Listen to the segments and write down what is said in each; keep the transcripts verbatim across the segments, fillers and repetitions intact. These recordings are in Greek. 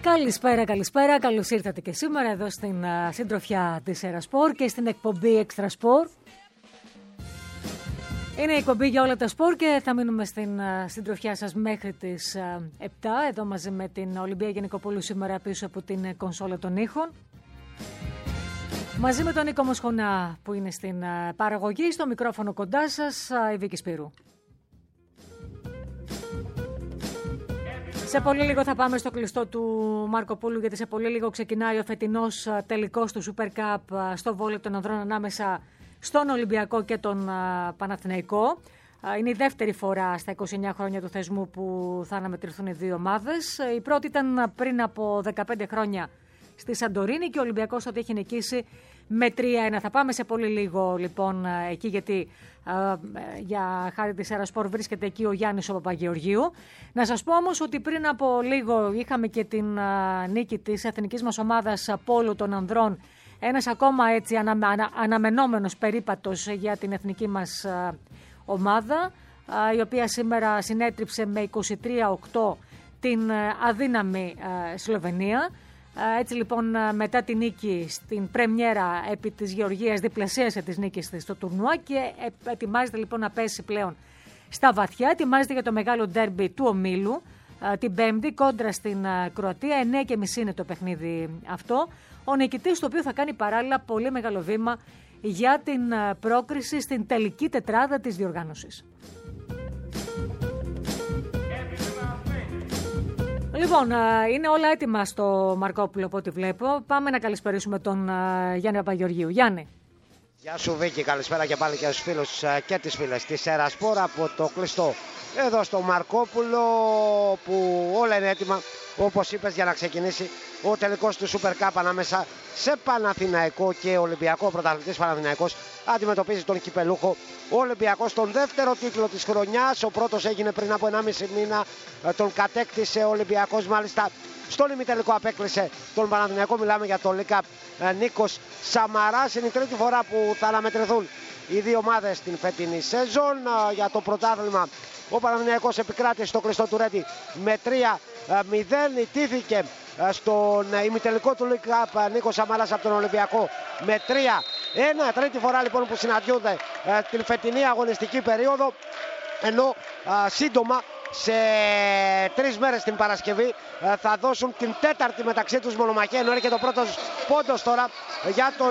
Καλησπέρα, καλησπέρα. Καλώς ήρθατε και σήμερα εδώ στην uh, συντροφιά της Ερασπορ και στην εκπομπή Extra Sport. Είναι η εκπομπή για όλα τα σπορ και θα μείνουμε στην uh, συντροφιά σας μέχρι τις uh, επτά. Εδώ μαζί με την Ολυμπία Γενικοπούλου σήμερα πίσω από την κονσόλα των ήχων. Μαζί με τον Νίκο Μοσχονά που είναι στην uh, παραγωγή, στο μικρόφωνο κοντά σας, uh, η Βίκη Σπύρου. Σε πολύ λίγο θα πάμε στο κλειστό του Μαρκοπούλου, γιατί σε πολύ λίγο ξεκινάει ο φετινός τελικός του Super Cup στο βόλεϊ των ανδρών ανάμεσα στον Ολυμπιακό και τον Παναθηναϊκό. Είναι η δεύτερη φορά στα είκοσι εννιά χρόνια του θεσμού που θα αναμετρηθούν οι δύο ομάδες. Η πρώτη ήταν πριν από δεκαπέντε χρόνια στη Σαντορίνη και ο Ολυμπιακός τότε έχει νικήσει με τρία ένα. Θα πάμε σε πολύ λίγο λοιπόν εκεί, γιατί α, για χάρη της Ερασπορ βρίσκεται εκεί ο Γιάννης ο Παπαγεωργίου. Να σας πω όμως ότι πριν από λίγο είχαμε και την α, νίκη της εθνικής μας ομάδας πόλου των ανδρών. Ένας ακόμα έτσι ανα, ανα, αναμενόμενος περίπατος για την εθνική μας α, ομάδα, α, η οποία σήμερα συνέτριψε με είκοσι τρία οκτώ την α, αδύναμη α, Σλοβενία. Έτσι λοιπόν, μετά τη νίκη στην πρεμιέρα επί της Γεωργίας, διπλασίασε τις νίκες της στο τουρνουά και ετοιμάζεται λοιπόν να πέσει πλέον στα βαθιά. Ετοιμάζεται για το μεγάλο ντέρμπι του ομίλου την Πέμπτη κόντρα στην Κροατία. εννιά και μισή είναι το παιχνίδι αυτό. Ο νικητής, το οποίο θα κάνει παράλληλα πολύ μεγάλο βήμα για την πρόκριση στην τελική τετράδα της διοργάνωσης. Λοιπόν, είναι όλα έτοιμα στο Μαρκόπουλο από ό,τι βλέπω. Πάμε να καλησπερίσουμε τον Γιάννη Παπαγεωργίου. Γιάννη. Γεια σου Βίκη, καλησπέρα και πάλι και στους φίλους και τις φίλες της Ερασπορ από το κλειστό εδώ στο Μαρκόπουλο, που όλα είναι έτοιμα, όπως είπες, για να ξεκινήσει ο τελικός του Super Cup ανάμεσα σε Παναθηναϊκό και Ολυμπιακό. Ο πρωταθλητής Παναθηναϊκός αντιμετωπίζει τον κυπελούχο Ολυμπιακό στον δεύτερο τίτλο της χρονιάς. Ο πρώτος έγινε πριν από ενάμιση μήνα, τον κατέκτησε ο Ολυμπιακός, μάλιστα στον ημιτελικό απέκλεισε τον Παναθηναϊκό. Μιλάμε για τον Λίκα Νίκος Σαμαράς. Είναι η τρίτη φορά που θα αναμετρηθούν οι δύο ομάδες στην φετινή σεζόν. Για το πρωτάθλημα ο Παναθηναϊκός επικράτησε στο κλειστό του Ρέντι με τρία μηδέν. Ιτήθηκε στον ημιτελικό του Λίκα Νίκος Σαμαράς από τον Ολυμπιακό με τρία ένα. Τρίτη φορά λοιπόν που συναντιούνται την φετινή αγωνιστική περίοδο, ενώ σύντομα σε τρεις μέρες την Παρασκευή θα δώσουν την τέταρτη μεταξύ τους μονομαχία, ενώ έρχεται ο πρώτος πόντος τώρα για τον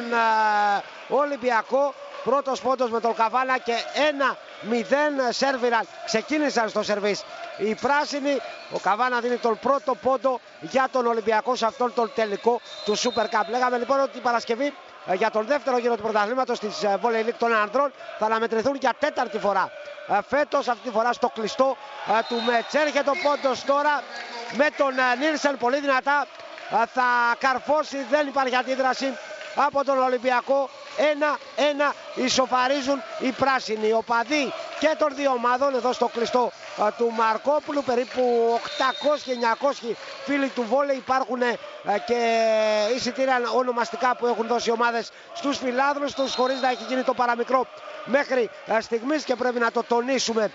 Ολυμπιακό. Πρώτος πόντος με τον Καβάνα και ένα μηδέν σέρβιραν, ξεκίνησαν στο σερβίς οι πράσινοι. Ο Καβάνα δίνει τον πρώτο πόντο για τον Ολυμπιακό σε αυτόν τον τελικό του Super Cup. Λέγαμε λοιπόν ότι την Παρασκευή για τον δεύτερο γύρο του πρωταθλήματος της Volley League των ανδρών θα αναμετρηθούν για τέταρτη φορά φέτος, αυτή τη φορά στο κλειστό του Μέτς. Έρχεται ο πόντος τώρα με τον Νίλσεν, πολύ δυνατά θα καρφώσει, δεν υπάρχει αντίδραση από τον Ολυμπιακό. ένα ένα ισοφαρίζουν οι πράσινοι. Οπαδοί και των δύο ομάδων εδώ στο κλειστό του Μαρκόπουλου, περίπου οκτακόσιοι εννιακόσιοι φίλοι του βόλεϊ. Υπάρχουν και εισιτήρια ονομαστικά που έχουν δώσει οι ομάδες στους φιλάδρους τους, χωρίς να έχει γίνει το παραμικρό μέχρι στιγμής, και πρέπει να το τονίσουμε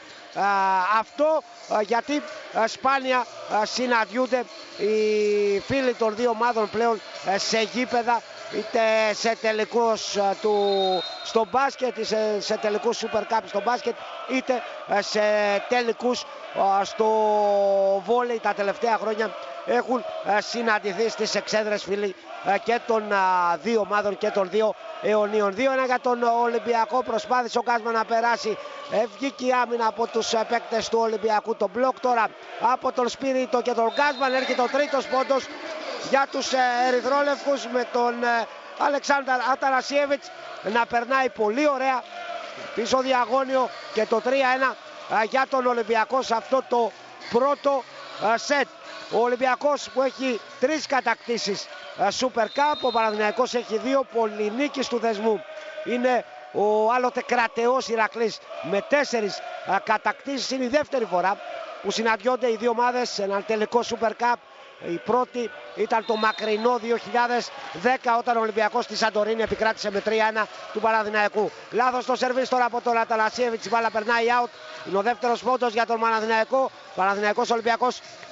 αυτό, γιατί σπάνια συναντιούνται οι φίλοι των δύο ομάδων πλέον σε γήπεδα, είτε σε τελικούς του στο μπάσκετ, είτε σε, σε τελικούς Super Cup στο μπάσκετ, είτε σε τελικούς στο βόλεϊ. Τα τελευταία χρόνια έχουν συναντηθεί στις εξέδρες φίλοι και των δύο ομάδων και των δύο αιωνίων. δύο ένα για τον Ολυμπιακό. Προσπάθησε ο Γκάσμαν να περάσει, βγήκε η άμυνα από τους παίκτες του Ολυμπιακού. Το μπλοκ τώρα από τον Σπύριτο και τον Γκάσμαν. Έρχεται ο τρίτος πόντος για τους ερυθρόλευκους με τον Αλεξάνδρ Ατανασιέβιτς να περνάει πολύ ωραία πίσω διαγώνιο, και το τρία ένα για τον Ολυμπιακό σε αυτό το πρώτο σετ. Ο Ολυμπιακός που έχει τρεις κατακτήσεις Super Cup, ο Παναθηναϊκός έχει δύο, πολυνίκης του θεσμού είναι ο άλλοτε κρατεός Ηρακλής με τέσσερις κατακτήσεις. Είναι η δεύτερη φορά που συναντιόνται οι δύο ομάδες σε ένα τελικό Super Cup. Η πρώτη ήταν το μακρινό δύο χιλιάδες δέκα, όταν ο Ολυμπιακός στη Σαντορίνη επικράτησε με τρία ένα του Παναθηναϊκού. Λάθος το σερβίς τώρα από τον Ατανασιέβιτς, η μπάλα περνάει out. Είναι ο δεύτερος πόντος για τον Παναθηναϊκό. Παναθηναϊκός Ολυμπιακός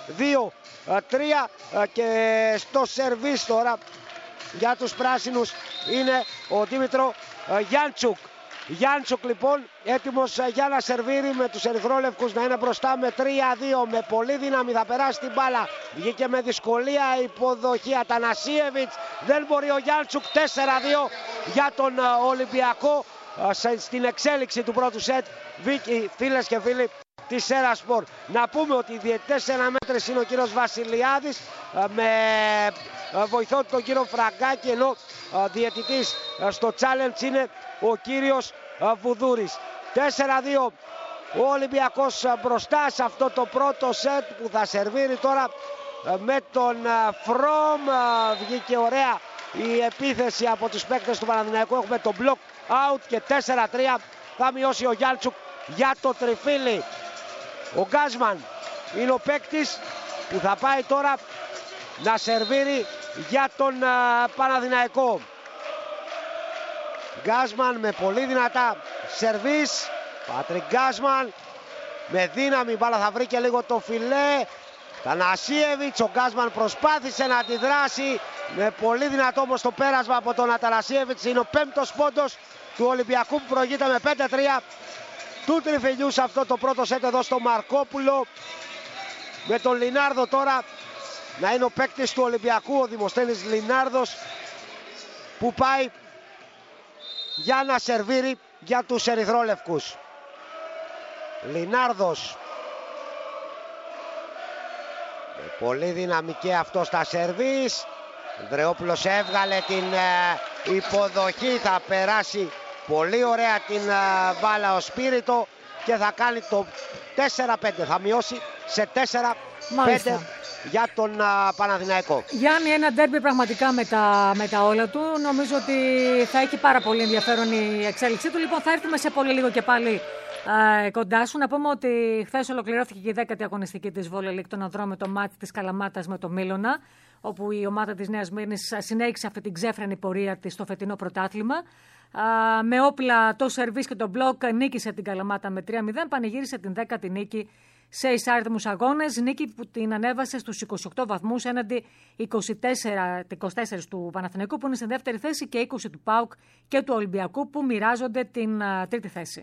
δύο τρία και στο σερβίς τώρα για τους πράσινους είναι ο Δήμητρο Γιάντσουκ. Γιάντσουκ λοιπόν έτοιμος για να σερβίρει, με τους ερυθρόλευκους να είναι μπροστά με τρία δύο, με πολύ δύναμη θα περάσει την μπάλα. Βγήκε με δυσκολία η υποδοχή Ατανασίεβιτς, δεν μπορεί ο Γιάντσουκ. Τέσσερα δύο για τον Ολυμπιακό στην εξέλιξη του πρώτου σετ. Βίκη, φίλες και φίλοι της Σέρασπορ. Να πούμε ότι οι διαιτητές αναμέτρες είναι ο κύριος Βασιλιάδης με βοηθό τον κύριο Φραγκάκη, ενώ διαιτητής στο challenge είναι ο κύριος Βουδούρης. Τέσσερα δύο ο Ολυμπιακός μπροστά σε αυτό το πρώτο σετ που θα σερβίρει τώρα με τον Φρόμ. Βγήκε ωραία η επίθεση από τους παίκτες του Παναθηναϊκού. Έχουμε το block out και τέσσερα τρία θα μειώσει ο Γιάντσουκ για το τριφύλι. Ο Γκάσμαν είναι ο παίκτης που θα πάει τώρα να σερβίρει για τον Παναθηναϊκό. Γκάσμαν με πολύ δυνατά σερβίς. Πάτρικ Γκάσμαν με δύναμη, μπάλα θα βρει και λίγο το φιλέ. Τανασίεβιτς, ο Γκάσμαν προσπάθησε να αντιδράσει με πολύ δυνατό όμως το πέρασμα από τον Ατανασίεβιτς. Είναι ο πέμπτος πόντος του Ολυμπιακού που προηγείται με πέντε τρία του τριφυλιού σε αυτό το πρώτο σετ εδώ στο Μαρκόπουλο. Με τον Λινάρδο τώρα να είναι ο παίκτης του Ολυμπιακού, ο Δημοσθένης Λινάρδος, που πάει για να σερβίρει για τους ερυθρόλευκους. Λινάρδος με πολύ δυναμική αυτό στα σερβίς. Ανδρεόπουλος έβγαλε την ε, υποδοχή, θα περάσει πολύ ωραία την ε, μπάλα ο Σπύριτο και θα κάνει το τέσσερα πέντε, θα μειώσει σε τέσσερα πέντε για τον α, Παναθηναϊκό. Γιάννη, ένα ντέρμπι πραγματικά με τα, με τα όλα του. Νομίζω ότι θα έχει πάρα πολύ ενδιαφέρον η εξέλιξή του. Λοιπόν, θα έρθουμε σε πολύ λίγο και πάλι α, κοντά σου. Να πούμε ότι χθες ολοκληρώθηκε και η δέκατη αγωνιστική της Volley League των ανδρών με το μάτι της Καλαμάτας με το Μίλωνα, όπου η ομάδα της Νέας Μύρνης συνέχισε αυτή την ξέφρενη πορεία της στο φετινό πρωτάθλημα. Α, με όπλα το σερβίς και το μπλοκ νίκησε την Καλαμάτα με τρία μηδέν, πανηγύρισε την δέκατη νίκη σε εισάριθμους αγώνες, νίκη που την ανέβασε στους είκοσι οκτώ βαθμούς έναντι είκοσι τέσσερα, είκοσι τέσσερα του Παναθηναϊκού που είναι στη δεύτερη θέση και είκοσι του ΠΑΟΚ και του Ολυμπιακού που μοιράζονται την α, τρίτη θέση.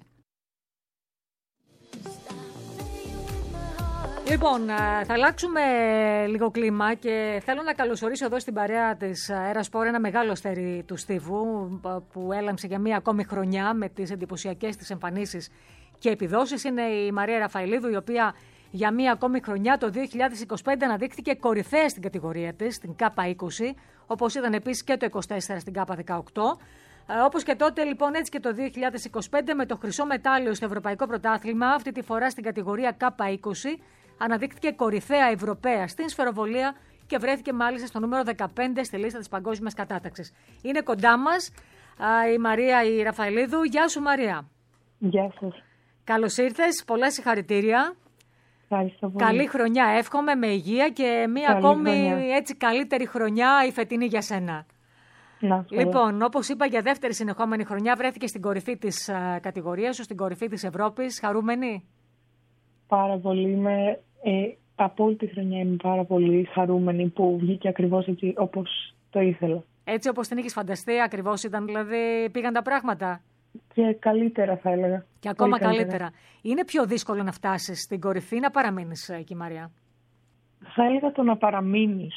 Λοιπόν, θα αλλάξουμε λίγο κλίμα και θέλω να καλωσορίσω εδώ στην παρέα της Αερασπορ ένα μεγάλο αστέρι του Στίβου που έλαμψε για μία ακόμη χρονιά με τις εντυπωσιακές της εμφανίσεις και επιδόσεις. Είναι η Μαρία Ραφαηλίδου, η οποία για μία ακόμη χρονιά το δύο χιλιάδες είκοσι πέντε αναδείχθηκε κορυφαία στην κατηγορία της, στην ΚΑΠΑ είκοσι, όπως ήταν επίσης και το είκοσι τέσσερα στην ΚΑΠΑ δεκαοκτώ. Όπως και τότε, λοιπόν, έτσι και το δύο χιλιάδες είκοσι πέντε με το χρυσό μετάλλιο στο Ευρωπαϊκό Πρωτάθλημα, αυτή τη φορά στην κατηγορία ΚΑΠΑ είκοσι, αναδείχθηκε κορυφαία Ευρωπαία στην σφαιροβολία και βρέθηκε μάλιστα στο νούμερο δεκαπέντε στη λίστα της παγκόσμιας κατάταξης. Είναι κοντά μας α, η Μαρία η Ραφαηλίδου. Γεια σου, Μαρία. Γεια σας. Καλώς ήρθες, πολλά συγχαρητήρια. Ευχαριστώ πολύ. Καλή χρονιά, εύχομαι, με υγεία και μία Καλή ακόμη χρονιά. έτσι καλύτερη χρονιά η φετινή για σένα. Να, Λοιπόν, όπως είπα, για δεύτερη συνεχόμενη χρονιά βρέθηκε στην κορυφή της uh, κατηγορίας σου, στην κορυφή της Ευρώπης. Χαρούμενη? Πάρα πολύ. Είμαι, ε, από όλη τη χρονιά είμαι πάρα πολύ χαρούμενη που βγήκε ακριβώς έτσι όπως το ήθελα. Έτσι όπως την είχες φανταστεί, ακριβώς ήταν, δηλαδή πήγαν τα πράγματα? Και καλύτερα θα έλεγα. Και ακόμα καλύτερα. καλύτερα. Είναι πιο δύσκολο να φτάσεις στην κορυφή ή να παραμείνεις εκεί, Μαρία? Θα έλεγα το να παραμείνεις.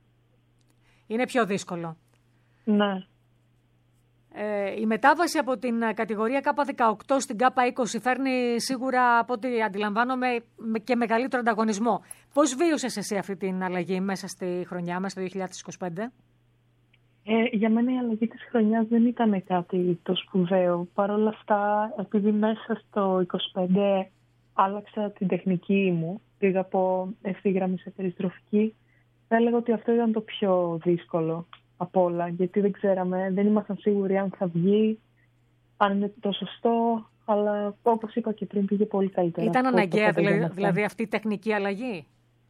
Είναι πιο δύσκολο. Ναι. Ε, η μετάβαση από την κατηγορία ΚΑΠΑ δεκαοκτώ στην ΚΑΠΑ είκοσι φέρνει σίγουρα, από ό,τι αντιλαμβάνομαι, και μεγαλύτερο ανταγωνισμό. Πώς βίωσες εσύ αυτή την αλλαγή μέσα στη χρονιά μας, το δύο χιλιάδες είκοσι πέντε? Ε, για μένα η αλλαγή της χρονιάς δεν ήταν κάτι το σπουδαίο. Παρ' όλα αυτά, επειδή μέσα στο είκοσι πέντε άλλαξα την τεχνική μου, πήγα από ευθύγραμμη σε περιστροφική, θα έλεγα ότι αυτό ήταν το πιο δύσκολο από όλα, γιατί δεν ξέραμε, δεν ήμασταν σίγουροι αν θα βγει, αν είναι το σωστό, αλλά όπως είπα και πριν πήγε πολύ καλύτερα. Ήταν αναγκαία δηλαδή, δηλαδή αυτή η τεχνική αλλαγή?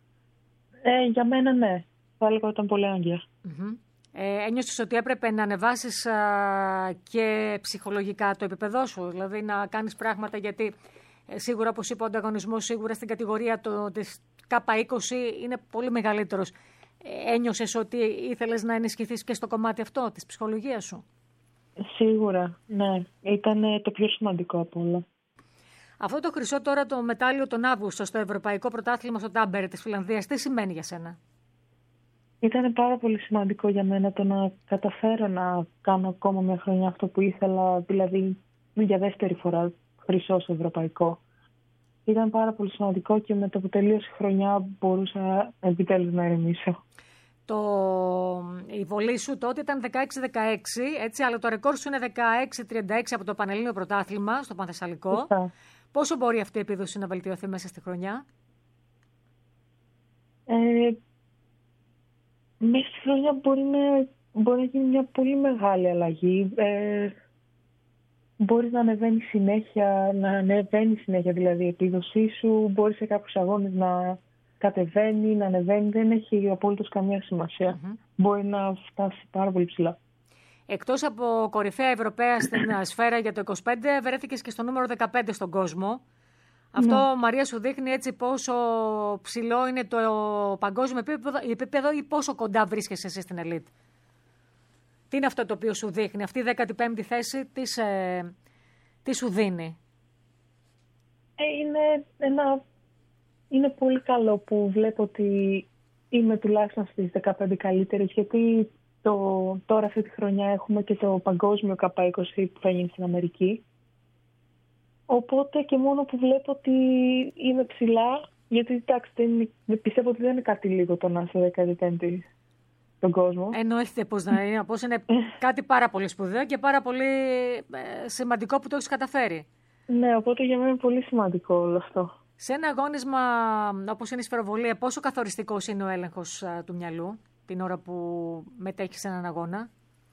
Ε, για μένα ναι, θα έλεγα ότι ήταν πολύ αναγκαία. Mm-hmm. Ε, ένιωσες ότι έπρεπε να ανεβάσεις α, και ψυχολογικά το επίπεδό σου, δηλαδή να κάνεις πράγματα, γιατί ε, σίγουρα, όπως είπα, ο ανταγωνισμός σίγουρα στην κατηγορία το, της Κάπα είκοσι είναι πολύ μεγαλύτερος. Ένιωσες ότι ήθελες να ενισχυθείς και στο κομμάτι αυτό της ψυχολογίας σου? Σίγουρα, ναι. Ήταν το πιο σημαντικό από όλα. Αυτό το χρυσό τώρα το μετάλλιο τον Αύγουστο στο Ευρωπαϊκό Πρωτάθλημα στο Τάμπερε της Φιλανδίας, τι σημαίνει για σένα? Ήταν πάρα πολύ σημαντικό για μένα το να καταφέρω να κάνω ακόμα μια χρονιά αυτό που ήθελα, δηλαδή για δεύτερη φορά χρυσό στο ευρωπαϊκό. Ήταν πάρα πολύ σημαντικό και με το που τελείωσε η χρονιά μπορούσα επιτέλους να ηρεμήσω. Το... Η βολή σου τότε ήταν δεκαέξι δεκαέξι, έτσι, αλλά το ρεκόρ σου είναι δεκαέξι τριάντα έξι από το Πανελλήνιο Πρωτάθλημα στο Πανθεσσαλικό. Φωστά. Πόσο μπορεί αυτή η επίδοση να βελτιωθεί μέσα στη χρονιά? Ε, μέσα στη χρονιά μπορεί να, μπορεί να γίνει μια πολύ μεγάλη αλλαγή. Ε, μπορεί να ανεβαίνει συνέχεια, να ανεβαίνει συνέχεια δηλαδή η επίδοσή σου. Μπορεί σε κάποιους αγώνες να κατεβαίνει, να ανεβαίνει. Δεν έχει απολύτως καμία σημασία. Mm-hmm. Μπορεί να φτάσει πάρα πολύ ψηλά. Εκτός από κορυφαία Ευρωπαία στην σφαίρα για το είκοσι πέντε, βρέθηκες και στο νούμερο δεκαπέντε στον κόσμο. Αυτό, ναι. Μαρία, σου δείχνει έτσι πόσο ψηλό είναι το παγκόσμιο επίπεδο ή πόσο κοντά βρίσκεσαι εσύ στην ελίτ. Τι είναι αυτό το οποίο σου δείχνει, αυτή η δέκατη πέμπτη θέση, τι, σε, τι σου δίνει? Ε, είναι, ένα, είναι πολύ καλό που βλέπω ότι είμαι τουλάχιστον στις δεκαπέντε καλύτερες, γιατί το, τώρα αυτή τη χρονιά έχουμε και το παγκόσμιο κάπα είκοσι που θα γίνει στην Αμερική. Οπότε και μόνο που βλέπω ότι είμαι ψηλά, γιατί εντάξει, δεν, πιστεύω ότι δεν είναι κάτι λίγο το να είσαι δέκατη πέμπτη στον κόσμο. Εννοείται πως να είναι, πως είναι κάτι πάρα πολύ σπουδαίο και πάρα πολύ ε, σημαντικό που το έχεις καταφέρει. Ναι, οπότε για μένα είναι πολύ σημαντικό όλο αυτό. Σε ένα αγώνισμα όπως είναι η σφαιροβολία, πόσο καθοριστικός είναι ο έλεγχος α, του μυαλού την ώρα που μετέχεις σε έναν αγώνα?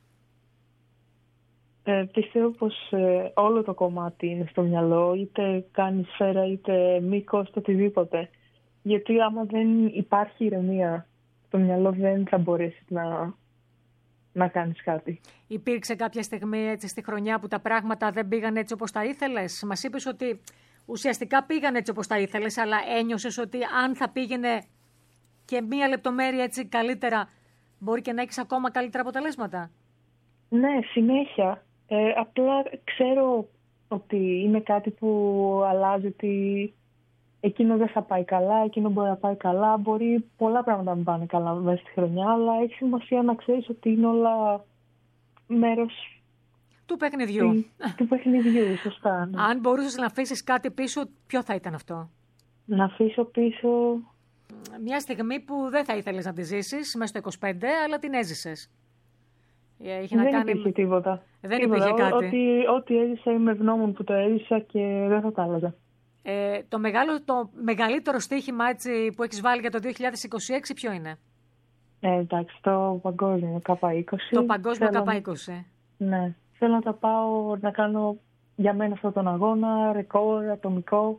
Ε, πιστεύω πως ε, όλο το κομμάτι είναι στο μυαλό, είτε κάνει σφαίρα είτε μήκος, το οτιδήποτε. Γιατί άμα δεν υπάρχει ηρεμία στο μυαλό δεν θα μπορέσει να, να κάνεις κάτι. Υπήρξε κάποια στιγμή έτσι στη χρονιά που τα πράγματα δεν πήγαν έτσι όπως τα ήθελες? Μας είπες ότι ουσιαστικά πήγαν έτσι όπως τα ήθελες, αλλά ένιωσες ότι αν θα πήγαινε και μία λεπτομέρεια έτσι καλύτερα, μπορεί και να έχεις ακόμα καλύτερα αποτελέσματα? Ναι, συνέχεια. Ε, απλά ξέρω ότι είναι κάτι που αλλάζει, ότι εκείνο δεν θα πάει καλά, εκείνο μπορεί να πάει καλά, μπορεί πολλά πράγματα να μην πάνε καλά μέσα στη χρονιά, αλλά έχει σημασία να ξέρεις ότι είναι όλα μέρος του παιχνιδιού. Του, του παιχνιδιού, σωστά. Ναι. Αν μπορούσες να αφήσεις κάτι πίσω, ποιο θα ήταν αυτό? Να αφήσω πίσω μια στιγμή που δεν θα ήθελες να τη ζήσεις μέσα στο είκοσι πέντε, αλλά την έζησες. Είχε δεν να κάνει... υπήρχε τίποτα. Δεν τίποτα. υπήρχε κάτι. Ό,τι, ό,τι έζησα είμαι ευγνώμων που το έζησα και δεν θα τα άλλαζα. Ε, το, μεγάλο, το μεγαλύτερο στοίχημα έτσι, που έχεις βάλει για το δύο χιλιάδες είκοσι έξι ποιο είναι? Ε, εντάξει, το παγκόσμιο κάπα είκοσι. Το παγκόσμιο κάπα είκοσι. Ναι. Θέλω να τα πάω να κάνω για μένα αυτόν τον αγώνα, ρεκόρ, ατομικό.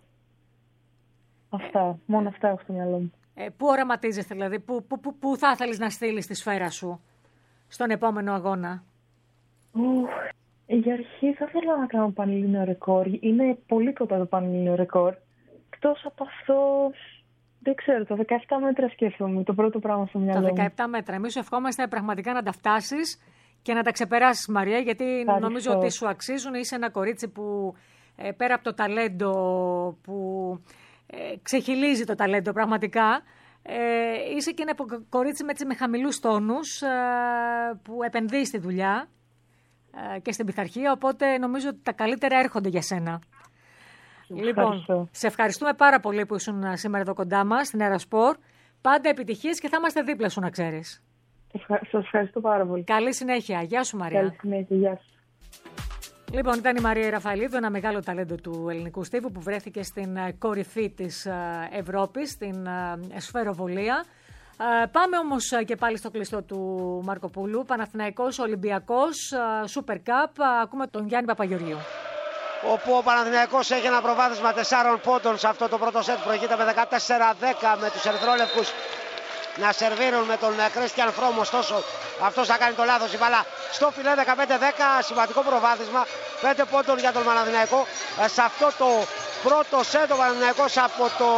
Αυτά. Ε, μόνο αυτά έχω στο μυαλό μου. Ε, πού οραματίζεσαι δηλαδή, πού, πού, πού, πού θα ήθελες να στείλεις τη σφαίρα σου στον επόμενο αγώνα? Ου, για αρχή θα ήθελα να κάνω πανελλήνιο ρεκόρ. Είναι πολύ κοντά το πανελλήνιο ρεκόρ. Εκτός από αυτό, δεν ξέρω, το δεκαεπτά μέτρα σκέφτομαι, το πρώτο πράγμα στο μυαλό μου. Τα δεκαεπτά μέτρα. Εμείς σου ευχόμαστε πραγματικά να τα φτάσεις και να τα ξεπεράσεις, Μαρία, γιατί Ευχαριστώ. Νομίζω ότι σου αξίζουν. Είσαι ένα κορίτσι που ε, πέρα από το ταλέντο που ε, ξεχυλίζει το ταλέντο πραγματικά, Ε, είσαι και ένα κορίτσι με, με χαμηλούς τόνους ε, που επενδύει στη δουλειά ε, και στην πειθαρχία, οπότε νομίζω ότι τα καλύτερα έρχονται για σένα. Ευχαριστώ. Λοιπόν, σε ευχαριστούμε πάρα πολύ που ήσουν σήμερα εδώ κοντά μας στην Αερασπορ. Πάντα επιτυχίες και θα είμαστε δίπλα σου, να ξέρεις. Ευχα... Σας ευχαριστώ πάρα πολύ. Καλή συνέχεια. Γεια σου, Μαρία. Καλή συνέχεια. Γεια σου. Λοιπόν, ήταν η Μαρία Ραφαηλίδου, ένα μεγάλο ταλέντο του ελληνικού στίβου που βρέθηκε στην κορυφή της Ευρώπης, στην σφαιροβολία. Πάμε όμως και πάλι στο κλειστό του Μαρκοπούλου. Παναθηναϊκός, Ολυμπιακός, Super Cup. Ακούμε τον Γιάννη Παπαγεωργίου. Όπου ο Παναθηναϊκός έχει ένα προβάδισμα τεσσάρων πόντων σε αυτό το πρώτο σετ. Προηγείται με δεκατέσσερα δέκα με τους ερυθρόλευκους να σερβίρουν με τον Κρίστιαν Φρόμ. Ωστόσο αυτός θα κάνει το λάθος. Η μπάλα στο φιλέ, δεκαπέντε δέκα, σημαντικό προβάδισμα, πέντε πόντων για τον Παναθηναϊκό. Σε αυτό το πρώτο σετ ο Παναθηναϊκός από το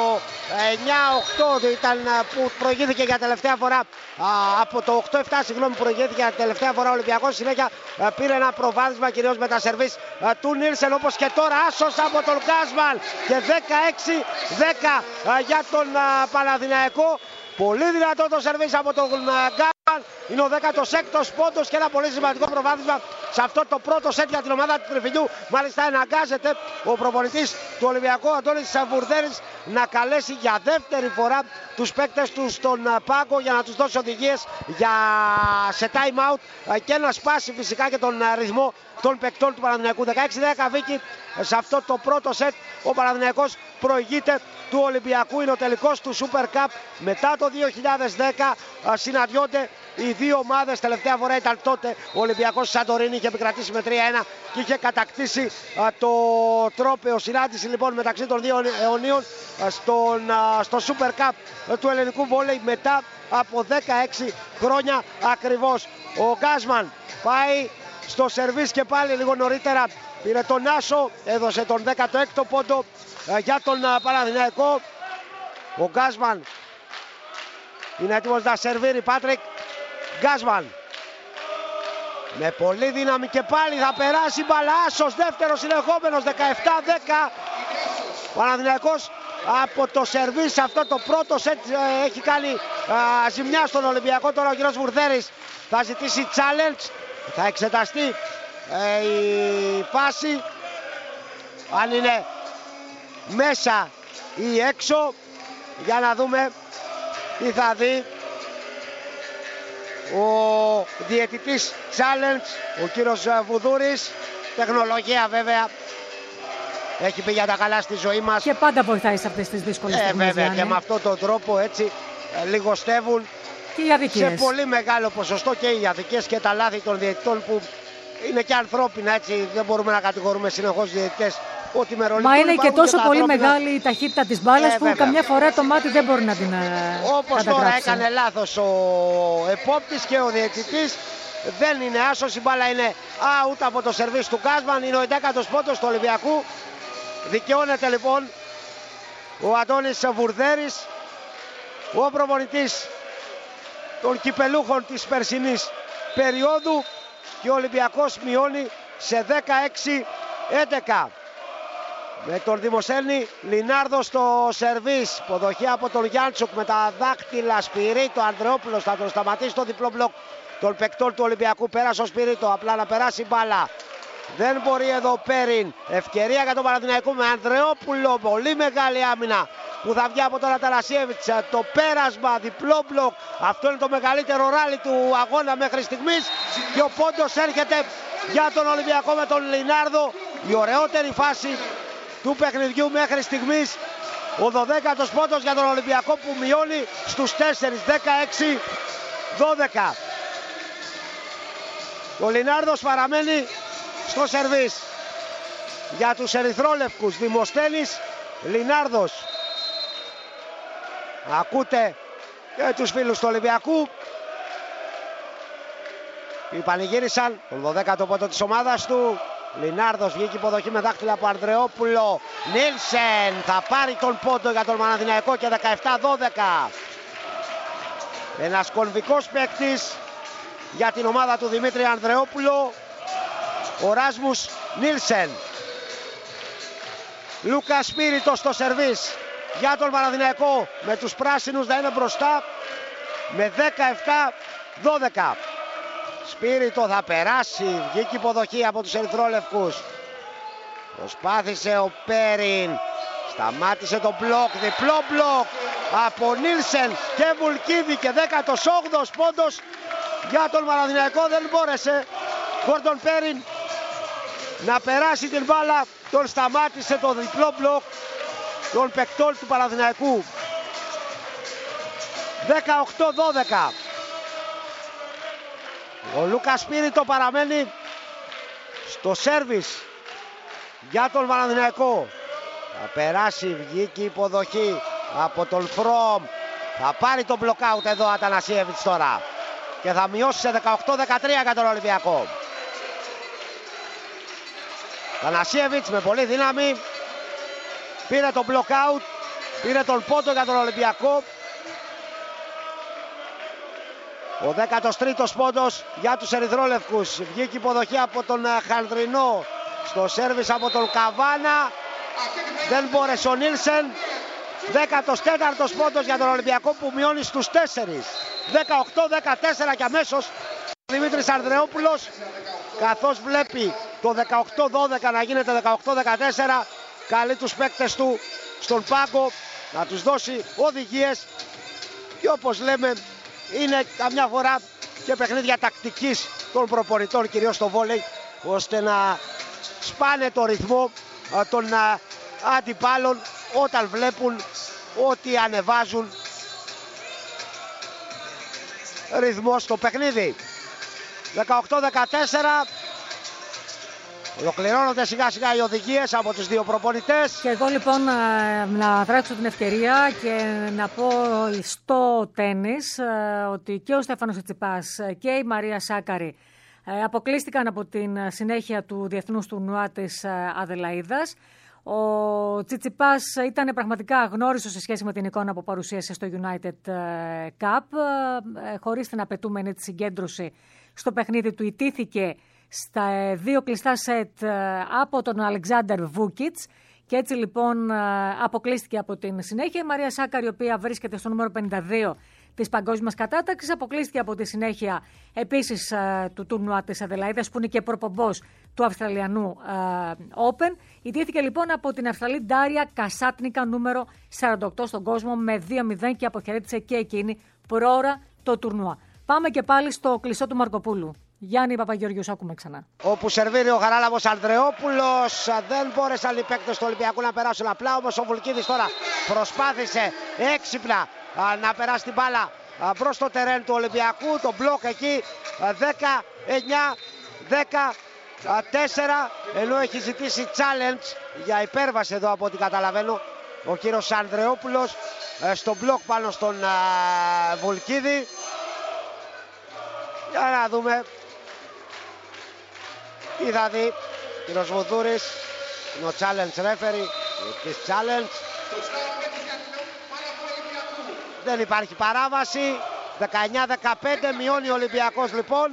εννιά οκτώ ήταν που προηγήθηκε για τελευταία φορά α, από το οκτώ επτά, συγγνώμη, προηγήθηκε για τελευταία φορά ο Ολυμπιακός. Συνέχεια α, πήρε ένα προβάδισμα κυρίως με τα σερβίς α, του Νίλσεν, όπως και τώρα άσος από τον Γκάσμαν και δεκαέξι δέκα για τον α, Παναθηναϊκό. Πολύ δυνατό το σερβίς από τον Γκάσμαν. Είναι ο δέκατος έκτος πόντος και ένα πολύ σημαντικό προβάδισμα σε αυτό το πρώτο σετ για την ομάδα του Τριφυλιού. Μάλιστα αναγκάζεται ο προπονητής του Ολυμπιακού, Αντώνης Βουρδέρης, να καλέσει για δεύτερη φορά τους παίκτες του στον πάγκο για να τους δώσει οδηγίες για... σε time out και να σπάσει φυσικά και τον ρυθμό των παικτών του Παναθηναϊκού. δεκαέξι δέκα Βίκη σε αυτό το πρώτο σετ. Ο Παναθηναϊκός προηγείται του Ολυμπιακού. Είναι ο τελικός του Super Cup μετά το δύο χιλιάδες δέκα. Συναντιόνται οι δύο ομάδες. Τελευταία φορά ήταν τότε ο Ολυμπιακός Σαντορίνη, είχε επικρατήσει με τρία ένα και είχε κατακτήσει α, το τρόπαιο. Συνάντηση λοιπόν μεταξύ των δύο αιωνίων α, στον, α, στο Super Cup του ελληνικού βόλεϊ μετά από δεκαέξι χρόνια ακριβώς. Ο Γκάσμαν πάει στο σερβίς και πάλι λίγο νωρίτερα πήρε τον άσο, έδωσε τον δέκατο έκτο πόντο α, για τον α, Παναθηναϊκό. Ο Γκάσμαν είναι έτοιμος να σερβίρει. Πάτρικ Γκάσμαν με πολύ δύναμη και πάλι θα περάσει μπάλα. Άσος, δεύτερο συνεχόμενος, δεκαεπτά δέκα. Ο Παναθηναϊκός από το σερβίς αυτό το πρώτο σετ ε, έχει κάνει α, ζημιά στον Ολυμπιακό. Τώρα ο κύριος Βουρδέρης θα ζητήσει challenge, θα εξεταστεί ε, η πάση αν είναι μέσα ή έξω, για να δούμε τι θα δει ο διαιτητής challenge, ο κύριος Βουδούρης. Τεχνολογία βέβαια έχει πει για τα καλά στη ζωή μας και πάντα βοηθάει σε αυτές τις δύσκολες ε, στιγμές. βέβαια, Γιάννη. και με αυτόν τον τρόπο έτσι λιγοστεύουν και οι αδικίες. σε πολύ μεγάλο ποσοστό και οι αδικίες και τα λάθη των διαιτητών, που είναι και ανθρώπινα, έτσι δεν μπορούμε να κατηγορούμε συνεχώς διαιτητές ότι με ρολικό. Μα είναι και τόσο και πολύ ανθρώπινα... μεγάλη η ταχύτητα της μπάλας ε, που βέβαια. Καμιά φορά το μάτι δεν μπορεί να την όπως τώρα έκανε λάθος ο επόπτης και ο διαιτητής. Δεν είναι άσος, η μπάλα είναι out από το σερβίς του Γκάσμαν. Είναι ο έντεκατος πόντος του Ολυμπιακού. Δικαιώνεται λοιπόν ο Αντώνης Βουρδέρης, ο προπονητής των κυπελούχων της περσινής περίοδου, και ο Ολυμπιακός μειώνει σε δεκαέξι έντεκα. Με τον Δημοσέλνη Λινάρδο στο σερβίς. Ποδοχή από τον Γιάντσουκ με τα δάχτυλα. Σπυρίτο, Ανδρεόπουλος θα τον σταματήσει το διπλό μπλοκ των παικτών του Ολυμπιακού. Πέρασε ο Σπυρίτο, απλά να περάσει μπάλα. Δεν μπορεί εδώ ο Πέριν. Ευκαιρία για τον Παναθηναϊκό με Ανδρεόπουλο. Πολύ μεγάλη άμυνα που θα βγει από τον Ατανασιέβιτς. Το πέρασμα, διπλό μπλοκ. Αυτό είναι το μεγαλύτερο ράλι του αγώνα μέχρι στιγμής. Και ο πόντος έρχεται για τον Ολυμπιακό με τον Λινάρδο. Η ωραιότερη φάση του παιχνιδιού μέχρι στιγμής. Ο δωδέκατος πόντος για τον Ολυμπιακό που μειώνει στους τέσσερα, δεκαέξι δώδεκα. Ο Λινάρδος παραμένει στο σερβίς για τους ερυθρόλευκους. Δημοσθένης, Λινάρδος. Ακούτε και τους φίλους του Ολυμπιακού. Οι πανηγύρισαν τον δωδέκατο πόντο της ομάδας του. Λινάρδος, βγήκε υποδοχή με δάχτυλα από Ανδρεόπουλο. Νίλσεν θα πάρει τον πόντο για τον Παναθηναϊκό και δεκαεπτά δώδεκα. Ένας κομβικός παίκτης για την ομάδα του Δημήτρη Ανδρεόπουλο, ο Ράσμους Νίλσεν. Λούκα Σπύριτο στο σερβίς για τον Παναθηναϊκό, με τους πράσινους να είναι μπροστά με δεκαεπτά δώδεκα. Σπύριτο θα περάσει, βγήκε υποδοχή από τους ερυθρόλευκους. Προσπάθησε ο Πέριν, σταμάτησε το μπλοκ, διπλό μπλοκ από Νίλσεν και Βουλκίδη και δέκατος όγδοος πόντος για τον Παναθηναϊκό. Δεν μπόρεσε Γκόρντον Πέριν να περάσει την μπάλα, τον σταμάτησε το διπλό μπλοκ των παικτών του Παναθηναϊκού. δεκαοκτώ δώδεκα. Ο Λούκα Σπύριτο παραμένει στο σέρβις για τον Παναθηναϊκό. Θα περάσει, βγήκε υποδοχή από τον Φρόμ. Θα πάρει το μπλοκάουτ εδώ ο Ατανασιέβιτς τώρα και θα μειώσει σε δεκαοκτώ δεκατρία για τον Ολυμπιακό. Ατανασιέβιτς με πολύ δύναμη πήρε το μπλοκάουτ, πήρε τον πόντο για τον Ολυμπιακό. Ο δέκατος τρίτος πόντος για τους ερυθρόλευκους. Βγήκε υποδοχή από τον Χαλδρινό στο σέρβις από τον Καβάνα. Δεν μπόρεσε ο Νίλσεν. δέκατος τέταρτος πόντος για τον Ολυμπιακό που μειώνει στους τέσσερις. δεκαοκτώ δεκατέσσερα και αμέσως ο Δημήτρης Ανδρεόπουλος, καθώς βλέπει το δεκαοκτώ δώδεκα να γίνεται δεκαοκτώ δεκατέσσερα, καλεί τους παίκτες του στον πάγκο να τους δώσει οδηγίες και όπως λέμε είναι καμιά φορά και παιχνίδια τακτικής των προπονητών, κυρίως στο βόλεϊ, ώστε να σπάνε το ρυθμό των αντιπάλων όταν βλέπουν ότι ανεβάζουν ρυθμό στο παιχνίδι. δεκαοκτώ δεκατέσσερα. Ολοκληρώνονται σιγά σιγά οι οδηγίες από τους δύο προπονητές. Και εγώ λοιπόν να δράξω την ευκαιρία και να πω στο τένις ότι και ο Στέφανος Τσιτσιπάς και η Μαρία Σάκαρη αποκλείστηκαν από την συνέχεια του διεθνούς τουρνουά της Αδελαΐδας. Ο Τσιτσιπάς ήταν πραγματικά αγνώριστος σε σχέση με την εικόνα που παρουσίασε στο United Cup. Χωρίς την απαιτούμενη τη συγκέντρωση στο παιχνίδι του, ιτήθηκε στα δύο κλειστά σετ από τον Αλεξάνδερ Βούκιτς και έτσι λοιπόν αποκλείστηκε από την συνέχεια. Η Μαρία Σάκαρη, η οποία βρίσκεται στο νούμερο πενήντα δύο της παγκόσμιας κατάταξης, αποκλείστηκε από τη συνέχεια επίσης του τουρνουά της Αδελαΐδας, που είναι και προπομπός του Αυστραλιανού Open. Ιτήθηκε λοιπόν από την Αυστραλή Ντάρια Κασάτνικα, νούμερο σαράντα οκτώ στον κόσμο, με δύο μηδέν και αποχαιρέτησε και εκείνη προώρα το τουρνουά. Πάμε και πάλι στο κλειστό του Μαρκοπούλου. Γιάννη Παπαγεωργίου, ακούμε ξανά. Όπου σερβίρει ο Χαράλαμπος Ανδρεόπουλος, δεν μπόρεσαν οι παίκτες του Ολυμπιακού να περάσουν απλά, όμως ο Βουλκίδης τώρα προσπάθησε έξυπνα να περάσει την μπάλα προς το τερέν του Ολυμπιακού. Το μπλοκ εκεί δέκα εννιά δεκατέσσερα, ενώ έχει ζητήσει challenge για υπέρβαση εδώ από ό,τι καταλαβαίνω ο κύριος Ανδρεόπουλος στο μπλοκ πάνω στον Βουλκίδη. Για να δούμε τι θα δει ο κύριος Βουδούρης. Είναι ο challenge referee της challenge. Δεν υπάρχει παράβαση. δεκαεννιά δεκαπέντε μειώνει ο Ολυμπιακός λοιπόν,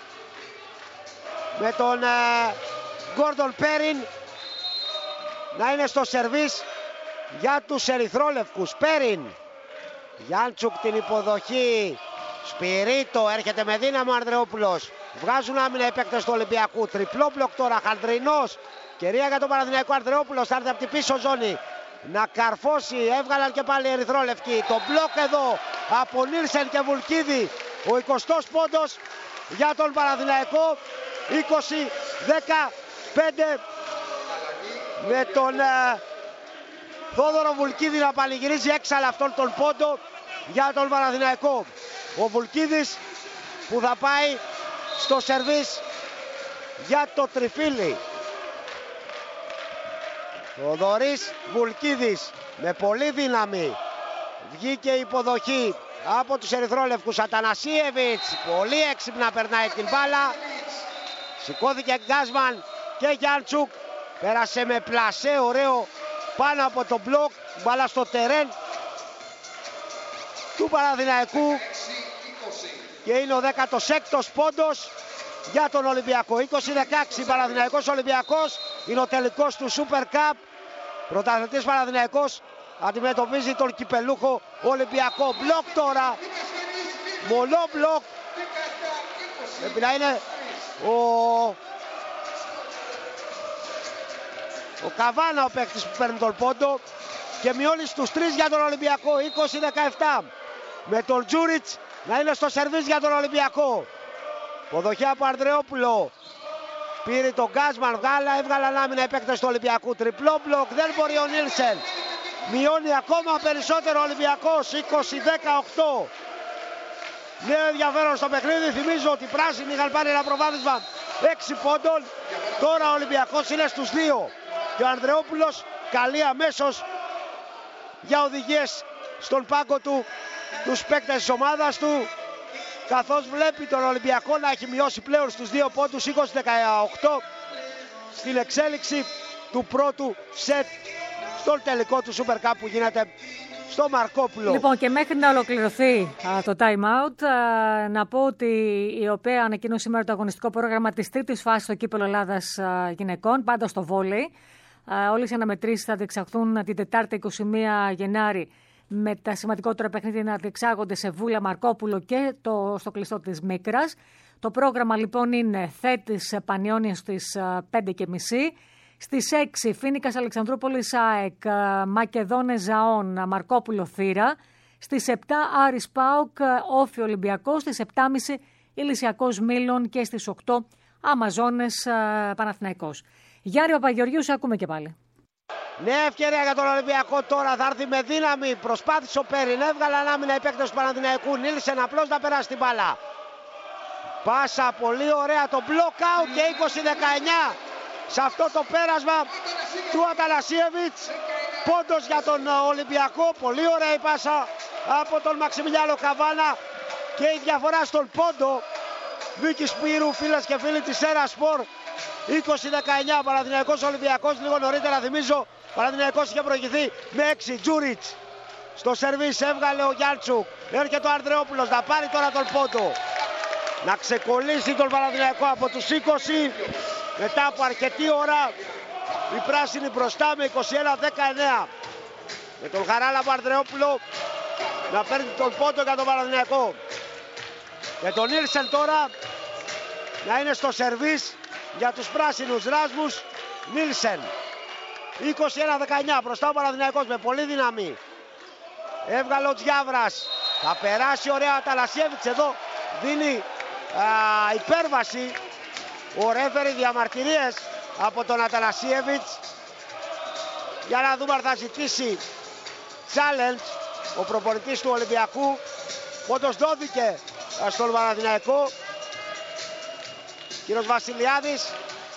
με τον Γκόρντον Πέριν να είναι στο σερβίς για τους ερυθρόλευκους. Πέριν, Γιάντσουκ την υποδοχή, Σπυρίτο, έρχεται με δύναμο ο Ανδρεόπουλος, βγάζουν άμυνα οι παίκτες του Ολυμπιακού. Τριπλό μπλοκ τώρα, Χαλδρινός, κερία για τον Παναθηναϊκό. Ανδρεόπουλος θα έρθει από την πίσω ζώνη να καρφώσει, έβγαλαν και πάλι οι ερυθρόλευκοι. Το μπλοκ εδώ από Νίλσεν και Βουλκίδη, ο εικοστός πόντος για τον Παναθηναϊκό. είκοσι δεκαπέντε, με τον ε, Θόδωρο Βουλκίδη να πανηγυρίζει έξαλα αυτόν τον πόντο για τον Παναθηναϊκό. Ο Βουλκίδης που θα πάει στο σερβίς για το τριφύλι. Ο Θοδωρής Βουλκίδης με πολύ δύναμη, βγήκε η υποδοχή από τους ερυθρόλευκους. Ατανασίεβιτς πολύ έξυπνα περνάει την μπάλα, σηκώθηκε Γκάσμαν και Γιάντσουκ, πέρασε με πλασέ ωραίο πάνω από το μπλοκ, μπάλα στο τερέν του Παναθηναϊκού και είναι ο δέκατος έκτος πόντος για τον Ολυμπιακό. είκοσι δεκαέξι Παναθηναϊκός Ολυμπιακός, είναι ο τελικός του Super Cup. Πρωταθλητής Παναθηναϊκός αντιμετωπίζει τον κυπελούχο Ολυμπιακό. Μπλοκ τώρα, μονό μπλοκ, πρέπει να είναι ο, ο Καβάνα ο παίκτης που παίρνει τον πόντο και μειώνει στους τρεις για τον Ολυμπιακό. είκοσι δεκαεπτά, με τον Τζούριτς να είναι στο σερβίς για τον Ολυμπιακό. Ποδοχή από Ανδρεόπουλο, πήρε τον Γκάσμαν, βγάλα, έβγαλαν άμυνα οι παίκτες του Ολυμπιακού. Τριπλό μπλοκ, δεν μπορεί ο Νίλσεν, μειώνει ακόμα περισσότερο ο Ολυμπιακός. είκοσι δεκαοκτώ. Νέο ενδιαφέρον στο παιχνίδι. Θυμίζω ότι οι πράσινοι είχαν πάρει ένα προβάδισμα έξι πόντων. Τώρα ο Ολυμπιακός είναι στους δύο και ο Ανδρεόπουλος καλεί αμέσως για οδηγίες στον πάγκο του τους παίκτες της ομάδας του, καθώς βλέπει τον Ολυμπιακό να έχει μειώσει πλέον στους δύο πόντους. Είκοσι δεκαοκτώ στην εξέλιξη του πρώτου σετ στον τελικό του Super Cup που γίνεται στο Μαρκόπουλο. Λοιπόν, και μέχρι να ολοκληρωθεί α, το time out, α, να πω ότι η ΟΠΕ ανακοίνωσε σήμερα το αγωνιστικό πρόγραμμα της τρίτης φάσης στο Κύπελλο Ελλάδας α, γυναικών, πάντα στο βόλεϊ. Α, όλες οι αναμετρήσεις θα διεξαχθούν την Τετάρτη είκοσι μία Γενάρη, με τα σημαντικότερα παιχνίδια να διεξάγονται σε Βούλα, Μαρκόπουλο και το, στο κλειστό της Μίκρας. Το πρόγραμμα λοιπόν είναι Θέτης Πανιώνιας στις πέντε και μισή. Στις έξι Φοίνικας Αλεξανδρούπολης ΑΕΚ, Μακεδόνες Ζαών, Μαρκόπουλο Θήρα. Στις επτά Άρης ΠΑΟΚ, Όφη Ολυμπιακός. Στις επτά και μισή Ηλυσιακός Μήλων και στις οκτώ Αμαζόνες Παναθηναϊκός. Γιάννη Παπαγεωργίου, σε ακούμε και πάλι. Νέα ευκαιρία για τον Ολυμπιακό τώρα, θα έρθει με δύναμη. Προσπάθησε ο Πέριν, έβγαλε ανάμεινα οι παίκτες του Παναθηναϊκού. Νίλσεν απλώς να περάσει την μπάλα. Πάσα πολύ ωραία, το block out και είκοσι δεκαεννιά. Σε αυτό το πέρασμα του Ατανασίεβιτς, πόντος για τον Ολυμπιακό. Πολύ ωραία η πάσα από τον Μαξιμιλιάνο Καβάνα και η διαφορά στον πόντο. Βίκη Σπύρου, φίλες και φίλοι της Σέρα Σπορ. είκοσι δεκαεννιά Παναθηναϊκός Ολυμπιακός. Λίγο νωρίτερα θυμίζω, Παναθηναϊκός είχε προηγηθεί με έξι. Τζούριτς στο σερβίς, έβγαλε ο Γιάλτσουκ. Έρχεται ο Ανδρεόπουλος να πάρει τώρα τον πόντο, να ξεκολλήσει τον Παναθηναϊκό από τους είκοσι. Μετά από αρκετή ώρα η πράσινη μπροστά με είκοσι ένα δεκαεννιά. Με τον Χαράλαμπο Ανδρεόπουλο να παίρνει τον πόντο για τον Παναθηναϊκό. Και τον Νίλσεν τώρα να είναι στο σερβίς για τους πράσινους. Ράσμους Νίλσεν. είκοσι ένα δεκαεννιά μπροστά ο Παναθηναϊκός με πολύ δύναμη. Έβγαλε ο Τζιάβρας. Θα περάσει ωραία ο Ατανασίεβιτς εδώ. Δίνει α, υπέρβαση. Ο ρέφερι, διαμαρτυρίες από τον Ατανασίεβιτς. Για να δούμε αν θα ζητήσει challenge ο προπονητής του Ολυμπιακού. Πόντος δόθηκε στον Παναθηναϊκό. Κύριος Βασιλιάδης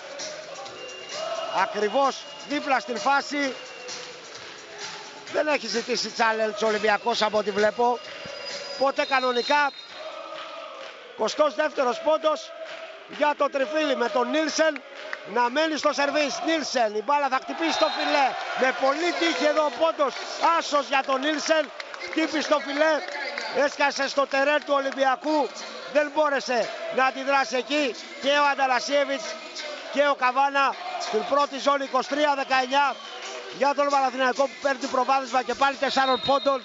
ακριβώς δίπλα στην φάση. Δεν έχει ζητήσει challenge ο Ολυμπιακός από ό,τι βλέπω. Οπότε κανονικά εικοστός δεύτερος πόντος για το τριφύλι με τον Νίλσεν να μένει στο σερβίς. Νίλσεν, η μπάλα θα χτυπήσει στο φιλέ. Με πολύ τύχη εδώ ο πόντος. Άσος για τον Νίλσεν. Χτύπησε στο φιλέ. Έσκασε στο τερέν του Ολυμπιακού. Δεν μπόρεσε να αντιδράσει εκεί. Και ο Ανταλασίεβιτς και ο Καβάνα στην πρώτη ζώνη. είκοσι τρία δεκαεννιά για τον Παναθηναϊκό που παίρνει προβάδισμα και πάλι τεσσάρων πόντων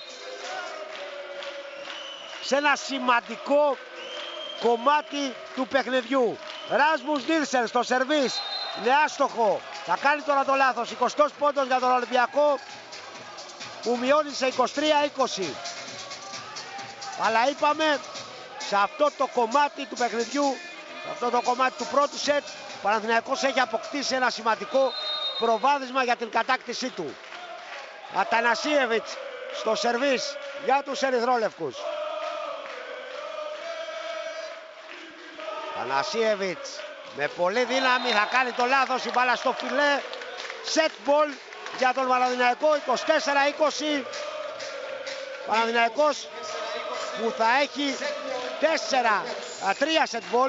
σε ένα σημαντικό κομμάτι του παιχνιδιού. Ράσμους Νίλσεν στο σερβίς. Είναι άστοχο. Θα κάνει τώρα το λάθος. εικοστός πόντος για τον Ολυμπιακό που μειώνει σε είκοσι τρία είκοσι. Αλλά είπαμε, σε αυτό το κομμάτι του παιχνιδιού, σε αυτό το κομμάτι του πρώτου σετ, ο Παναθηναϊκός έχει αποκτήσει ένα σημαντικό προβάδισμα για την κατάκτησή του. Ατανασίεβιτς στο σερβίς για τους ερυθρόλευκους. Ατανασίεβιτς με πολύ δύναμη θα κάνει το λάθος, η μπάλα στο φιλέ. Set ball για τον Παναθηναϊκό, είκοσι τέσσερα είκοσι. Παναθηναϊκός που θα έχει τέσσερα τρία set ball.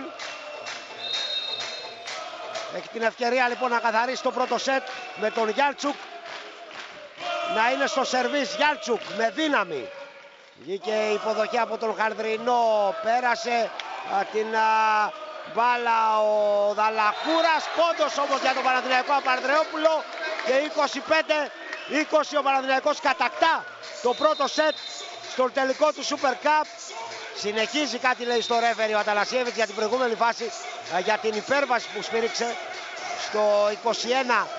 Έχει την ευκαιρία λοιπόν να καθαρίσει το πρώτο σετ με τον Γιάλτσουκ να είναι στο σερβίς. Γιάλτσουκ με δύναμη. Βγήκε η υποδοχή από τον Χαρδρινό, πέρασε α, την α, μπάλα ο Δαλακούρας. Πόντος όμως για τον Παναθηναϊκό από Ανδρεόπουλο και είκοσι πέντε είκοσι ο Παναθηναϊκός κατακτά το πρώτο σετ στον τελικό του Super Cup. Συνεχίζει, κάτι λέει στο ρέφερι ο Ατανασίεβιτς για την προηγούμενη φάση, για την υπέρβαση που σφύριξε στο είκοσι ένα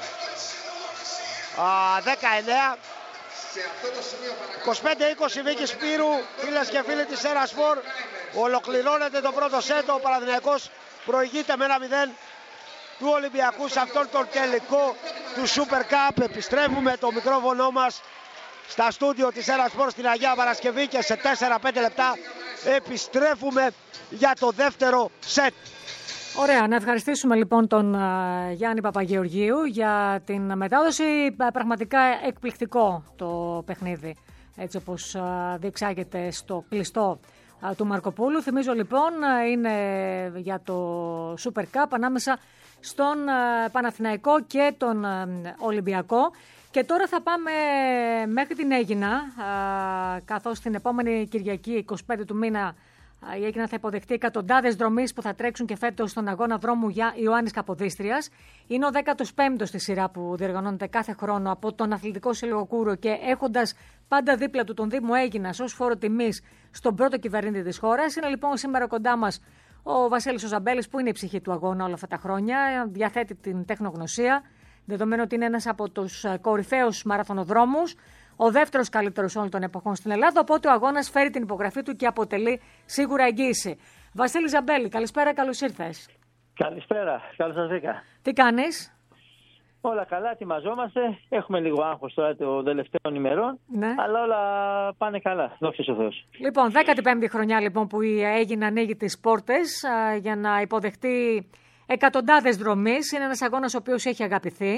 δεκαεννιά. είκοσι πέντε είκοσι Βίκη Σπύρου, φίλες και φίλοι της Σέρα Σπορ. Ολοκληρώνεται το πρώτο σετ, ο Παναθηναϊκός προηγείται με ένα μηδέν του Ολυμπιακού σε αυτόν τον τελικό του Super Cup. Επιστρέφουμε το μικρόφωνο μας στα στούντιο της Σέρα Σπορ στην Αγία Παρασκευή και σε τέσσερα πέντε λεπτά επιστρέφουμε για το δεύτερο σετ. Ωραία, να ευχαριστήσουμε λοιπόν τον uh, Γιάννη Παπαγεωργίου για την μετάδοση. Πραγματικά εκπληκτικό το παιχνίδι, έτσι όπως uh, διεξάγεται στο κλειστό του Μαρκοπούλου. Θυμίζω λοιπόν είναι για το Super Cup ανάμεσα στον Παναθηναϊκό και τον Ολυμπιακό. Και τώρα θα πάμε μέχρι την Αίγινα, καθώς την επόμενη Κυριακή, εικοστή πέμπτη του μήνα, η Αίγινα θα υποδεχτεί εκατοντάδες δρομείς που θα τρέξουν και φέτος στον αγώνα δρόμου για Ιωάννης Καποδίστριας. Είναι ο δέκατος πέμπτος στη σειρά που διοργανώνεται κάθε χρόνο από τον Αθλητικό Σύλλογο Κούρο και έχοντας πάντα δίπλα του τον Δήμο Αίγινας ως φόρο τιμής στον πρώτο κυβερνήτη της χώρας. Είναι λοιπόν σήμερα κοντά μας ο Βασίλης ο Ζαμπέλης, που είναι η ψυχή του αγώνα όλα αυτά τα χρόνια, διαθέτει την τεχνογνωσία, δεδομένου ότι είναι ένας από τους κορυφαίους μαραθωνοδρόμους, ο δεύτερος καλύτερος όλων των εποχών στην Ελλάδα, οπότε ο αγώνας φέρει την υπογραφή του και αποτελεί σίγουρα εγγύηση. Βασίλη Ζαμπέλη, καλησπέρα, καλώς ήρθες. Καλησπέρα, καλώς σας βρήκα. Τι κάνεις? Όλα καλά, ετοιμαζόμαστε. Έχουμε λίγο άγχος τώρα των τελευταίων ημερών, ναι. αλλά όλα πάνε καλά, δόξα τω Θεώ. Λοιπόν, δέκατη πέμπτη χρονιά λοιπόν που έγινε, ανοίγει τις πόρτες α, για να υποδεχτεί εκατοντάδες δρομείς. Είναι ένας αγώνας ο οποίος έχει αγαπηθεί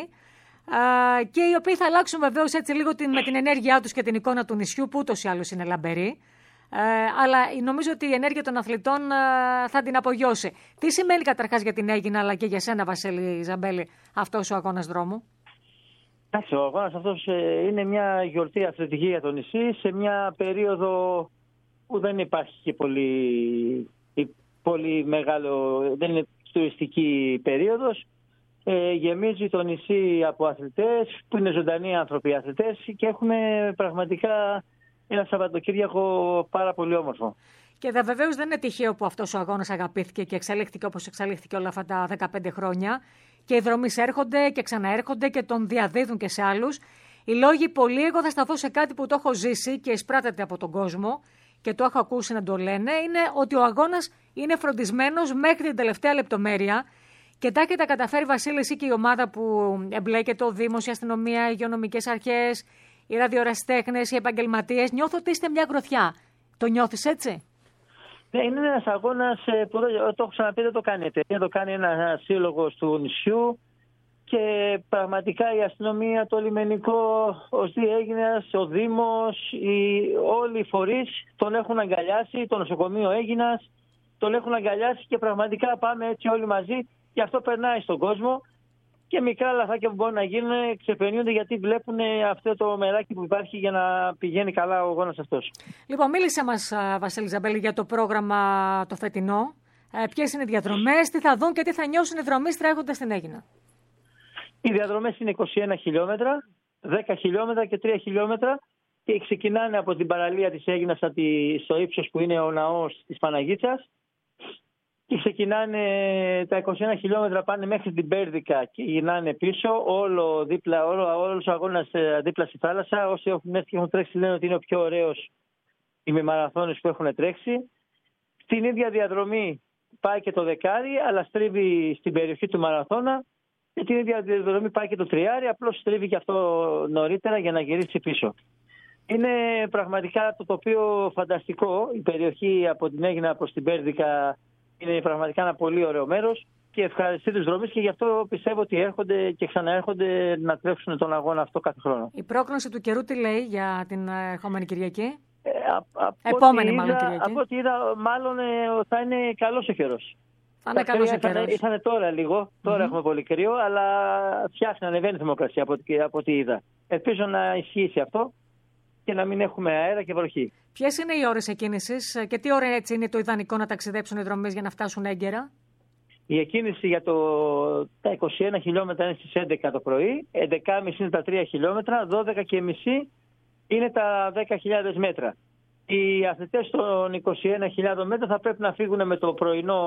α, και οι οποίοι θα αλλάξουν βεβαίως έτσι λίγο την, με την ενέργειά τους και την εικόνα του νησιού, που ούτως ή άλλως είναι λαμπερή. Ε, αλλά νομίζω ότι η ενέργεια των αθλητών ε, θα την απογειώσει. Τι σημαίνει καταρχάς για την Αίγινα, αλλά και για σένα, Βασίλη Ζαμπέλη, αυτός ο αγώνας δρόμου? Εντάξει, ο αγώνας αυτός ε, είναι μια γιορτή αθλητική για το νησί, σε μια περίοδο που δεν υπάρχει και πολύ, πολύ μεγάλο, δεν είναι τουριστική περίοδος. Ε, γεμίζει το νησί από αθλητές που είναι ζωντανοί άνθρωποι αθλητές και έχουμε πραγματικά ένα Σαββατοκύριακο πάρα πολύ όμορφο. Και βεβαίως δεν είναι τυχαίο που αυτός ο αγώνας αγαπήθηκε και εξελίχθηκε όπως εξελίχθηκε όλα αυτά τα δεκαπέντε χρόνια. Και οι δρομείς έρχονται και ξαναέρχονται και τον διαδίδουν και σε άλλους. Οι λόγοι πολλοί, εγώ θα σταθώ σε κάτι που το έχω ζήσει και εισπράτεται από τον κόσμο και το έχω ακούσει να το λένε, είναι ότι ο αγώνας είναι φροντισμένος μέχρι την τελευταία λεπτομέρεια. Και τα έχετε καταφέρει, Βασίλη, εσύ και η ομάδα που εμπλέκεται, ο Δήμος, η αστυνομία, οι υγειονομικές αρχές, οι ραδιορασιτέχνες, οι επαγγελματίες. Νιώθω ότι είστε μια γροθιά. Το νιώθεις έτσι? Ναι, είναι ένας αγώνας που το έχω ξαναπεί, δεν το κάνει εταιρεία, το κάνει ένα σύλλογος του νησιού και πραγματικά η αστυνομία, το λιμενικό, ο Αίγινας, ο Δήμος, οι, όλοι οι φορείς τον έχουν αγκαλιάσει, το νοσοκομείο Αίγινας τον έχουν αγκαλιάσει και πραγματικά πάμε έτσι όλοι μαζί και αυτό περνάει στον κόσμο. Και μικρά λαθάκια που μπορούν να γίνουν ξεπερνιούνται γιατί βλέπουν αυτό το μεράκι που υπάρχει για να πηγαίνει καλά ο αγώνας αυτός. Λοιπόν, μίλησε μας, Βασίλη Ζαμπέλη, για το πρόγραμμα το φετινό. Ε, ποιες είναι οι διαδρομές, τι θα δουν και τι θα νιώσουν οι δρομείς τρέχοντας στην Αίγινα? Οι διαδρομές είναι είκοσι ένα χιλιόμετρα, δέκα χιλιόμετρα και τρία χιλιόμετρα και ξεκινάνε από την παραλία της Αίγινας στο ύψος που είναι ο ναός της Παναγίτσας. Και ξεκινάνε τα είκοσι ένα χιλιόμετρα, πάνε μέχρι την Πέρδικα και γυρνάνε πίσω, όλο δίπλα, όλο, όλος ο αγώνας δίπλα στη θάλασσα. Όσοι έχουν έρθει και έχουν τρέξει λένε ότι είναι ο πιο ωραίος ημιμαραθώνιος που έχουν τρέξει. Στην ίδια διαδρομή πάει και το δεκάρι, αλλά στρίβει στην περιοχή του μαραθώνα. Και την ίδια διαδρομή πάει και το τριάρι, απλώς στρίβει και αυτό νωρίτερα για να γυρίσει πίσω. Είναι πραγματικά το τοπίο φανταστικό, η περιοχή από την Αίγινα προς την Πέρδικα. Είναι πραγματικά ένα πολύ ωραίο μέρος και ευχαριστεί τους δρομείς και γι' αυτό πιστεύω ότι έρχονται και ξαναέρχονται να τρέξουν τον αγώνα αυτό κάθε χρόνο. Η πρόκνωση του καιρού τι λέει για την ερχόμενη Κυριακή? Ε, α, Επόμενη είδα, μάλλον Κυριακή. Από ό,τι είδα μάλλον ε, θα είναι καλός ο καιρός. Θα είναι καλός ο καιρός. Ήρθανε τώρα λίγο, τώρα mm-hmm. έχουμε πολύ κρύο, αλλά φτιάχνει, ανεβαίνει η θερμοκρασία από, από ό,τι είδα. Ελπίζω να ισχύσει αυτό και να μην έχουμε αέρα και βροχή. Ποιες είναι οι ώρες εκκίνησης και τι ώρα έτσι είναι το ιδανικό να ταξιδέψουν οι δρομείς για να φτάσουν έγκαιρα? Η εκκίνηση για το, τα είκοσι ένα χιλιόμετρα είναι στις έντεκα το πρωί, έντεκα και μισή είναι τα τρία χιλιόμετρα, δώδεκα και μισή είναι τα δέκα χιλιάδες μέτρα. Οι αθλητές των είκοσι ένα χιλιάδων μέτρα θα πρέπει να φύγουν με το πρωινό,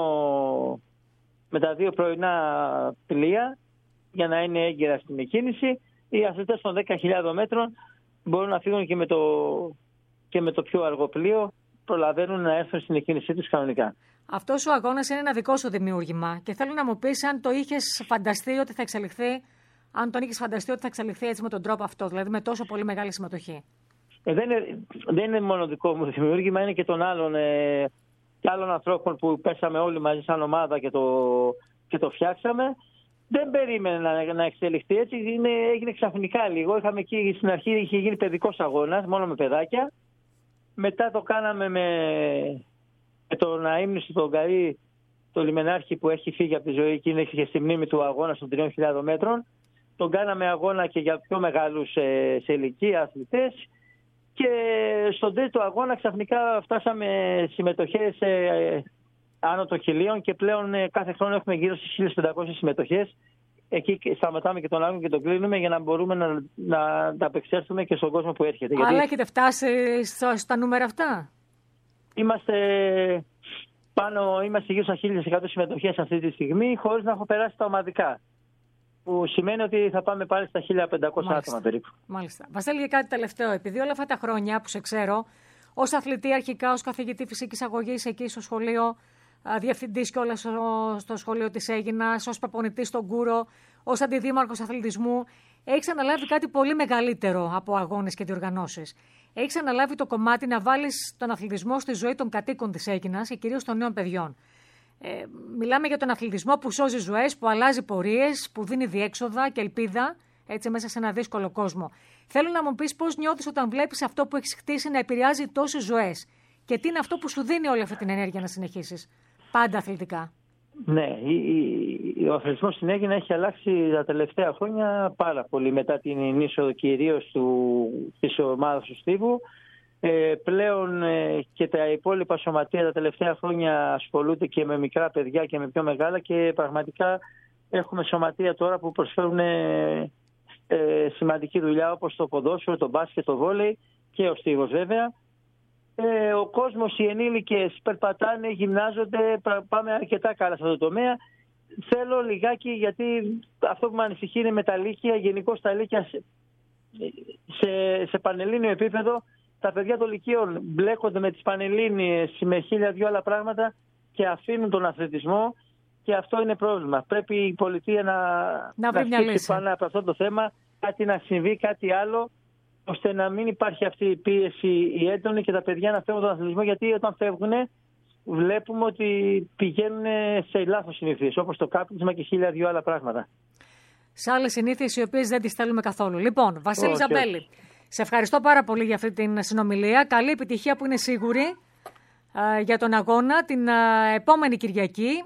με τα δύο πρωινά πλοία για να είναι έγκαιρα στην εκκίνηση. Οι αθλητές των δέκα χιλιάδων μέτρων μπορούν να φύγουν και με το, και με το πιο αργό πλοίο, προλαβαίνουν να έρθουν στην εκκίνησή τους κανονικά. Αυτός ο αγώνας είναι ένα δικό σου δημιούργημα και θέλω να μου πεις αν το είχες φανταστεί ότι θα εξελιχθεί, αν τον είχες φανταστεί ότι θα εξελιχθεί έτσι με τον τρόπο αυτό, δηλαδή με τόσο πολύ μεγάλη συμμετοχή. Ε, δεν, είναι, δεν είναι μόνο δικό μου δημιούργημα, είναι και των άλλων, ε, και άλλων ανθρώπων που πέσαμε όλοι μαζί σαν ομάδα και το, και το φτιάξαμε. Δεν περίμενε να, να εξελιχθεί έτσι, είναι, έγινε ξαφνικά λίγο. Είχαμε εκεί στην αρχή, είχε γίνει παιδικός αγώνας, μόνο με παιδάκια. Μετά το κάναμε με, και τον αείμνηστο τον Καΐ, το λιμενάρχη που έχει φύγει από τη ζωή και είναι και στη μνήμη του αγώνα των τριών χιλιάδων μέτρων. Τον κάναμε αγώνα και για πιο μεγάλους ε, σε ηλικία αθλητές. Και στον τρίτο αγώνα ξαφνικά φτάσαμε συμμετοχές ε, άνω των χιλίων και πλέον ε, κάθε χρόνο έχουμε γύρω στις χίλιες πεντακόσιες συμμετοχές. Εκεί σταματάμε και τον άγωνο και τον κλείνουμε για να μπορούμε να, να ανταπεξέλθουμε και στον κόσμο που έρχεται. Αλλά γιατί... έχετε φτάσει στο, στα νούμερα αυτά? Είμαστε, πάνω, είμαστε γύρω στα χίλιες εκατό συμμετοχές αυτή τη στιγμή, χωρίς να έχω περάσει τα ομαδικά. Που σημαίνει ότι θα πάμε πάλι στα χίλια πεντακόσια άτομα περίπου. Μάλιστα. Βασίλη, για κάτι τελευταίο. Επειδή όλα αυτά τα χρόνια που σε ξέρω, ως αθλητή αρχικά, ως καθηγητή φυσικής αγωγής εκεί στο σχολείο, διευθυντής και όλα στο σχολείο της Αίγινας, ως προπονητής στον Κούρο, ως αντιδήμαρχος αθλητισμού, έχεις αναλάβει κάτι πολύ μεγαλύτερο από αγώνες και διοργανώσεις. Έχεις αναλάβει το κομμάτι να βάλεις τον αθλητισμό στη ζωή των κατοίκων της Αίγινας και κυρίως των νέων παιδιών. Ε, μιλάμε για τον αθλητισμό που σώζει ζωές, που αλλάζει πορείες, που δίνει διέξοδα και ελπίδα έτσι, μέσα σε ένα δύσκολο κόσμο. Θέλω να μου πεις πώς νιώθεις όταν βλέπεις αυτό που έχεις χτίσει να επηρεάζει τόσες ζωές και τι είναι αυτό που σου δίνει όλη αυτή την ενέργεια να συνεχίσεις πάντα αθλητικά. Ναι, ο αθλητισμός στην Αίγινα έχει αλλάξει τα τελευταία χρόνια πάρα πολύ μετά την είσοδο κυρίως της ομάδας του Στίβου. Ε, πλέον ε, και τα υπόλοιπα σωματεία τα τελευταία χρόνια ασχολούνται και με μικρά παιδιά και με πιο μεγάλα και πραγματικά έχουμε σωματεία τώρα που προσφέρουν ε, ε, σημαντική δουλειά όπως το ποδόσφαιρο, το μπάσκετ, το βόλεϊ και ο Στίβος βέβαια. Ε, ο κόσμος, οι ενήλικες περπατάνε, γυμνάζονται, πάμε αρκετά καλά σε αυτό το τομέα. Θέλω λιγάκι, γιατί αυτό που με ανησυχεί είναι με τα λύκεια, γενικώς τα λύκεια σε, σε, σε πανελλήνιο επίπεδο. Τα παιδιά των λυκείων μπλέκονται με τις πανελλήνιες, με χίλια δυο άλλα πράγματα και αφήνουν τον αθλητισμό και αυτό είναι πρόβλημα. Πρέπει η πολιτεία να, να βρει μια λύση πάνω από αυτό το θέμα, κάτι να συμβεί, κάτι άλλο, ώστε να μην υπάρχει αυτή η πίεση η έντονη και τα παιδιά να φεύγουν τον αθλητισμό, γιατί όταν φεύγουν βλέπουμε ότι πηγαίνουν σε λάθος συνήθειες, όπως το κάπνισμα και χίλια δυο άλλα πράγματα. Σε άλλες συνήθειες οι οποίες δεν τις θέλουμε καθόλου. Λοιπόν, Βασίλη Ζαμπέλη, σε ευχαριστώ πάρα πολύ για αυτή την συνομιλία. Καλή επιτυχία που είναι σίγουρη ε, για τον αγώνα την ε, επόμενη Κυριακή.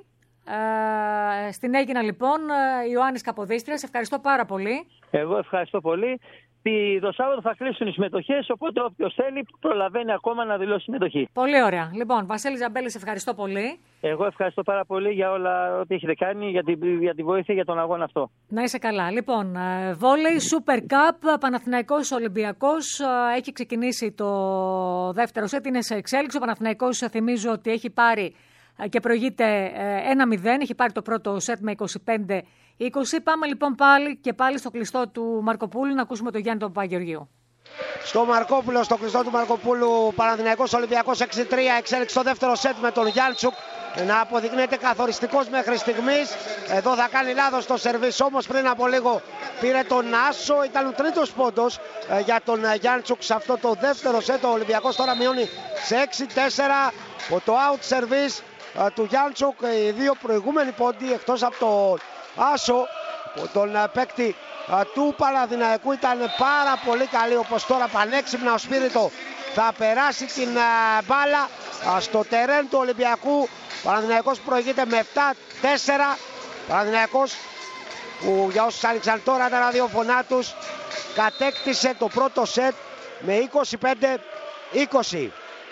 Ε, στην Αίγινα λοιπόν, ε, Ιωάννης Καποδίστριας. Σε ευχαριστώ πάρα πολύ. Εγώ ευχαριστώ πολύ. Το Σάββατο θα κλείσουν οι συμμετοχές, οπότε όποιος θέλει προλαβαίνει ακόμα να δηλώσει συμμετοχή. Πολύ ωραία. Λοιπόν, Βασίλη Ζαμπέλη, σε ευχαριστώ πολύ. Εγώ ευχαριστώ πάρα πολύ για όλα ό,τι έχετε κάνει, για την, για τη βοήθεια για τον αγώνα αυτό. Να είσαι καλά. Λοιπόν, βόλεϊ, Super Cup, Παναθηναϊκός Ολυμπιακός. Έχει ξεκινήσει το δεύτερο σετ, είναι σε εξέλιξη. Ο Παναθηναϊκός, θυμίζω ότι έχει πάρει και προηγείται ένα μηδέν. Έχει πάρει το πρώτο σετ με είκοσι πέντε είκοσι. Πάμε λοιπόν πάλι και πάλι στο κλειστό του Μαρκοπούλου να ακούσουμε τον Γιάννη τον Παπαγεωργίου. Στο Μαρκόπουλο, στο κλειστό του Μαρκοπούλου, Παναθηναϊκός Ολυμπιακός έξι τρία, εξέλιξη στο δεύτερο σετ με τον Γιάντσουκ να αποδεικνύεται καθοριστικός μέχρι στιγμής. Εδώ θα κάνει λάθος το σερβίς, όμως πριν από λίγο πήρε τον Άσο, ήταν ο τρίτος πόντος για τον Γιάντσουκ σε αυτό το δεύτερο σετ. Ο Ολυμπιακός τώρα μειώνει σε έξι τέσσερα από το out service του Γιάντσουκ. Οι δύο προηγούμενοι πόντοι εκτός από τον Άσο, τον παίκτη του Παναθηναϊκού, ήταν πάρα πολύ καλή, όπως τώρα πανέξυπνα ο Σπύριτο θα περάσει την μπάλα στο τερέν του Ολυμπιακού. Παναθηναϊκός προηγείται με επτά τέσσερα. Παναθηναϊκός που για όσους άνοιξαν τώρα τα ραδιοφωνά τους κατέκτησε το πρώτο σετ με είκοσι πέντε είκοσι.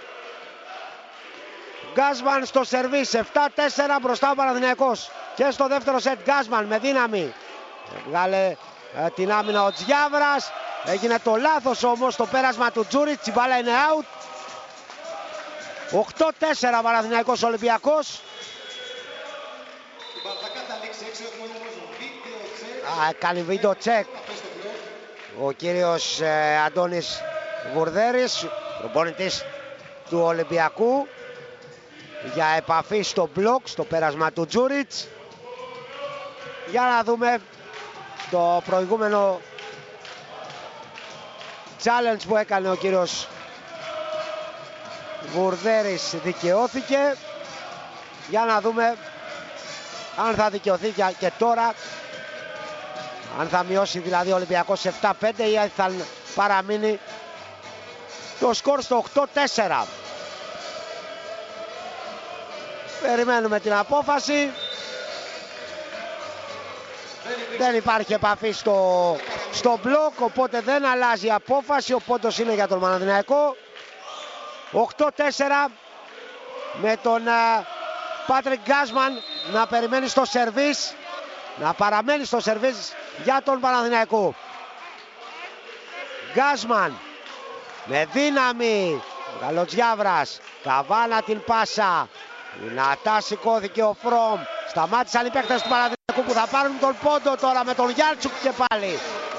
Γκάσμαν στο σερβίς, επτά τέσσερα μπροστά ο Παναθηναϊκός. Και στο δεύτερο σετ Γκάσμαν με δύναμη βγάλε ε, την άμυνα ο Τζιάβρας. Έγινε το λάθος όμως το πέρασμα του Τζούριτς, η μπάλα είναι out. οκτώ τέσσερα Παναθηναϊκός Ολυμπιακός. Α, κάνει βίντεο τσεκ ο κύριος ε, Αντώνης Βουρδέρης, προπονητής του Ολυμπιακού, για επαφή στο μπλοκ, στο πέρασμα του Τζούριτς. Για να δούμε το προηγούμενο challenge που έκανε ο κύριος Βουρδέρης, δικαιώθηκε. Για να δούμε αν θα δικαιωθεί και τώρα, αν θα μειώσει δηλαδή ο Ολυμπιακός επτά πέντε ή αν θα παραμείνει το σκορ στο οκτώ τέσσερα. Περιμένουμε την απόφαση. Δεν υπάρχει επαφή στο, στο μπλοκ, οπότε δεν αλλάζει η απόφαση. Ο πόντος είναι για τον Παναθηναϊκό. οκτώ τέσσερα με τον Πάτρικ Γκάσμαν να περιμένει στο σερβίς, να παραμένει στο σερβίς για τον Παναθηναϊκό. Γκάσμαν με δύναμη, Γαλοτζιάβρας, Καβάνα την πάσα, δυνατά σηκώθηκε ο Φρόμ, σταμάτησαν οι παίκτες του Παναθηναϊκού που θα πάρουν τον πόντο τώρα με τον Γιάντσουκ και πάλι.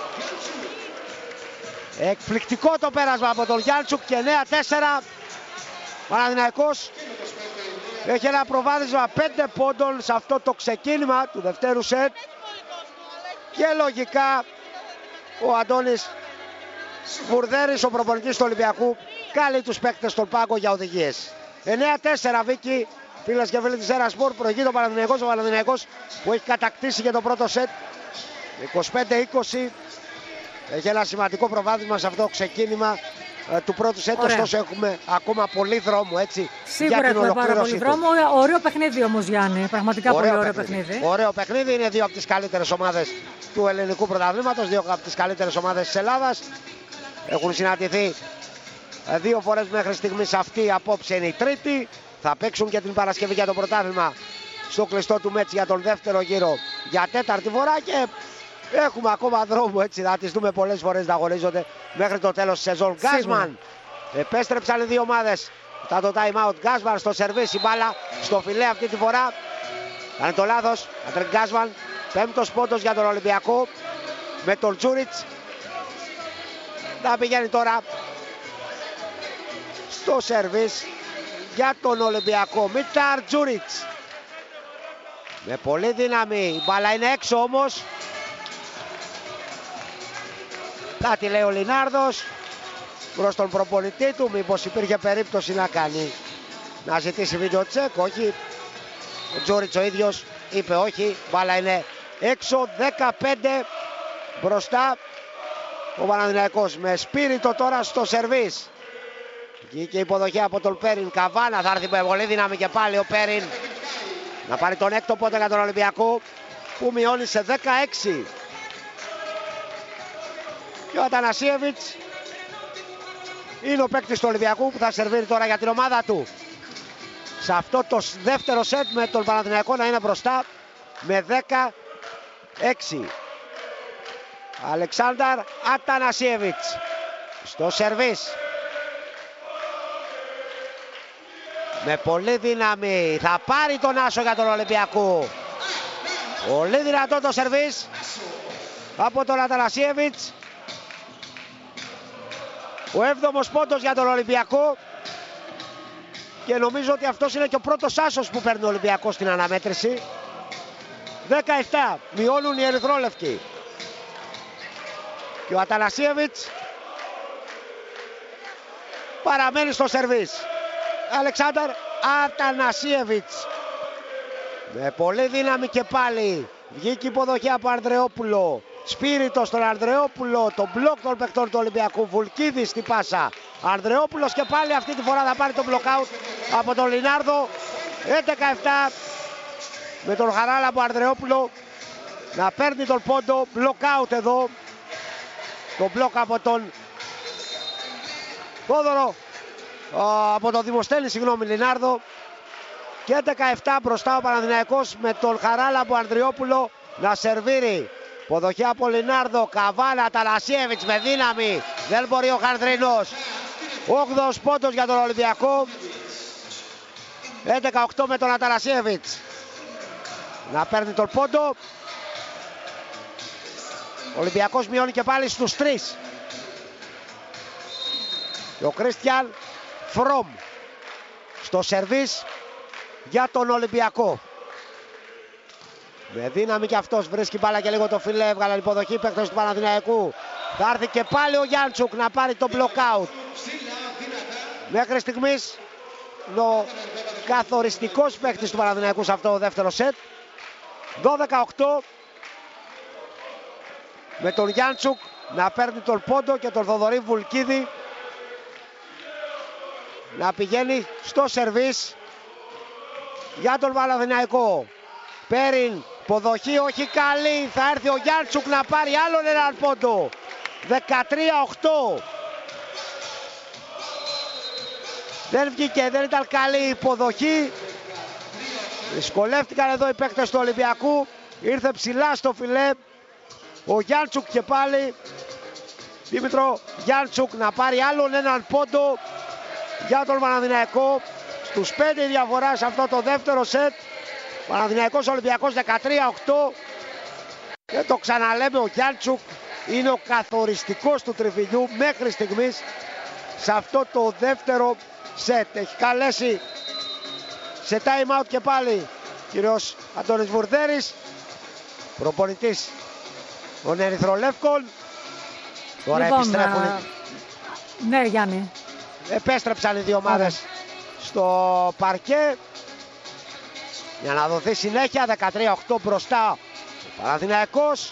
Εκπληκτικό το πέρασμα από τον Γιάντσουκ και εννέα τέσσερα. Παναθηναϊκός έχει ένα προβάδισμα πέντε πόντων σε αυτό το ξεκίνημα του δευτέρου σετ και λογικά ο Αντώνης Βουρδέρης, ο προπονητής του Ολυμπιακού, καλεί τους παίκτες στον πάγκο για οδηγίες. εννέα τέσσερα Βίκη, φίλες και φίλοι της Ερασπορ, προηγεί το Παναθηναϊκός, ο Παναθηναϊκός που έχει κατακτήσει και το πρώτο σετ είκοσι πέντε είκοσι. Έχει ένα σημαντικό προβάδισμα σε αυτό το ξεκίνημα ε, του πρώτου σετ, ωστόσο έχουμε ακόμα πολύ δρόμο, έτσι. Σίγουρα έχουμε πάρα πολύ δρόμο. Ωραίο παιχνίδι όμως, Γιάννη. Πραγματικά ωραίο πολύ ωραίο παιχνίδι. παιχνίδι. Ωραίο παιχνίδι. Είναι δύο από τις καλύτερες ομάδες του ελληνικού πρωταθλήματος, δύο από τις καλύτερες ομάδες της Ελλάδας. Έχουν συναντηθεί ε, δύο φορές μέχρι στιγμής. Αυτή απόψε είναι η τρίτη. Θα παίξουν και την Παρασκευή για το πρωτάθλημα στο κλειστό του Μέτς για τον δεύτερο γύρο για τέταρτη φορά και έχουμε ακόμα δρόμο, έτσι, θα τις δούμε πολλές φορές να αγωνίζονται μέχρι το τέλος της σεζόν. Γκάσμαν, επέστρεψαν οι δύο ομάδες μετά το time out. Γκάσμαν στο σερβίς, η μπάλα στο φιλέ αυτή τη φορά. Κάνει το λάθος, Πατρικ Γκάσμαν, πέμπτος πόντος για τον Ολυμπιακό με τον Τζούριτς. Θα πηγαίνει τώρα στο σερβίς για τον Ολυμπιακό. Μιτάρ Τζούριτς με πολύ δύναμη, η μπάλα είναι έξω όμως. Κάτι λέει ο Λινάρδος προς τον προπονητή του, μήπως υπήρχε περίπτωση να κάνει, να ζητήσει βίντεο τσεκ. Όχι, ο Τζόριτς ο ίδιος είπε όχι, μπάλα είναι έξω. Δεκαπέντε μπροστά ο Παναθηναϊκός με σπίριτο τώρα στο σερβίς. Εκεί και η υποδοχή από τον Πέριν. Καβάνα θα έρθει με πολύ δύναμη και πάλι ο Πέριν να πάρει τον έκτο πόντο για τον Ολυμπιακό που μειώνει σε δεκαέξι. Και ο Ατανασίεβιτς είναι ο παίκτης του Ολυμπιακού που θα σερβίρει τώρα για την ομάδα του σε αυτό το δεύτερο σετ, με τον Παναθηναϊκό να είναι μπροστά με δεκαέξι. Αλεξάνδρ Ατανασίεβιτς στο σερβίς με πολύ δύναμη, θα πάρει τον άσο για τον Ολυμπιακό. Πολύ δυνατό το σερβίς από τον Ατανασίεβιτς. Ο έβδομος πόντος για τον Ολυμπιακό και νομίζω ότι αυτός είναι και ο πρώτος άσος που παίρνει ο Ολυμπιακός στην αναμέτρηση. δεκαεπτά μειώνουν οι ερυθρόλευκοι και ο Ατανασίεβιτς παραμένει στο σερβίς. Αλεξάνδρ Ατανασίεβιτς με πολύ δύναμη και πάλι βγήκε υποδοχή από Ανδρεόπουλο. Σπίριτο στον Ανδρεόπουλο, το μπλοκ των παικτών του Ολυμπιακού. Βουλκίδης στην πάσα. Ανδρεόπουλος και πάλι αυτή τη φορά θα πάρει το μπλοκάουτ από τον Λινάρδο. έντεκα επτά με τον Χαράλαμπο Ανδρεόπουλο να παίρνει τον πόντο. Μπλοκάουτ εδώ. Το μπλοκ από τον Θόδωρο, από τον Δημοσθένη, συγγνώμη, Λινάρδο. Και έντεκα επτά μπροστά ο Παναθηναϊκός με τον Χαράλαμπο Ανδρεόπουλο να σερβίρει. Ποδοχή από Λινάρδο, Καβάνα, Ατανασίεβιτς με δύναμη. Δεν μπορεί ο Χαρδρινός. όγδοος πόντος για τον Ολυμπιακό. έντεκα οκτώ με τον Ατανασίεβιτς να παίρνει τον πόντο. Ο Ολυμπιακός μειώνει και πάλι στους τρεις. Και ο Κρίστιαν Φρόμ στο σερβίς για τον Ολυμπιακό. Με δύναμη και αυτός βρίσκει μπάλα και λίγο το φιλέ. Έβγαλαν υποδοχή παίκτες του Παναθηναϊκού. Θα έρθει και πάλι ο Γιάντσουκ να πάρει το μπλοκάουτ. Μέχρι στιγμής ο καθοριστικός παίκτης του Παναθηναϊκού σε αυτό το δεύτερο σετ. δώδεκα οκτώ με τον Γιάντσουκ να παίρνει τον πόντο και τον Θοδωρή Βουλκίδη να πηγαίνει στο σερβίς για τον Παναθηναϊκό. Πέριν, υποδοχή όχι καλή, θα έρθει ο Γιάντσουκ να πάρει άλλον έναν πόντο. δεκατρία οκτώ. Δεν βγήκε, δεν ήταν καλή η υποδοχή. Δυσκολεύτηκαν εδώ οι παίκτες του Ολυμπιακού. Ήρθε ψηλά στο φιλέ ο Γιάντσουκ και πάλι. Δήμητρο Γιάντσουκ να πάρει άλλον έναν πόντο για τον Παναθηναϊκό. Στους πέντε η διαφορά σε αυτό το δεύτερο σετ. Παναθηναϊκός Ολυμπιακός δεκατρία οκτώ. Και το ξαναλέμε, ο Γιάντσουκ είναι ο καθοριστικός του τριφυλιού μέχρι στιγμής σε αυτό το δεύτερο σετ. Έχει καλέσει σε time out και πάλι κύριος Αντώνης Βουρδέρης, προπονητής των Ερυθρολεύκων. Τώρα λοιπόν, επιστρέφουν. Α... Ναι, Γιάννη. Επέστρεψαν οι δύο ομάδες στο παρκέ για να δοθεί συνέχεια. Δεκατρία οκτώ μπροστά ο Παναθηναϊκός.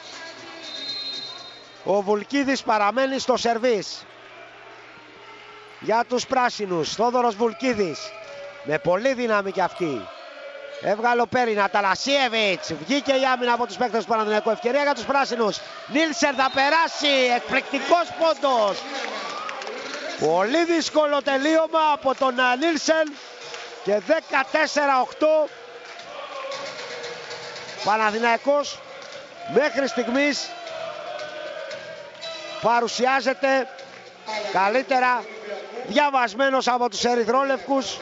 Ο Βουλκίδης παραμένει στο σερβίς για τους πράσινους. Θόδωρος Βουλκίδης με πολύ δύναμη κι αυτή. Έβγαλε ο Πέριν, Ατανασίεβιτς. Βγήκε η άμυνα από τους παίκτες του Παναθηναϊκού. Ευκαιρία για τους πράσινους. Νίλσεν θα περάσει. Εκπληκτικός πόντος. Πολύ δύσκολο τελείωμα από τον Νίλσεν. Και δεκατέσσερα οκτώ. Παναθηναϊκός μέχρι στιγμής παρουσιάζεται καλύτερα διαβασμένος από τους ερυθρόλευκους.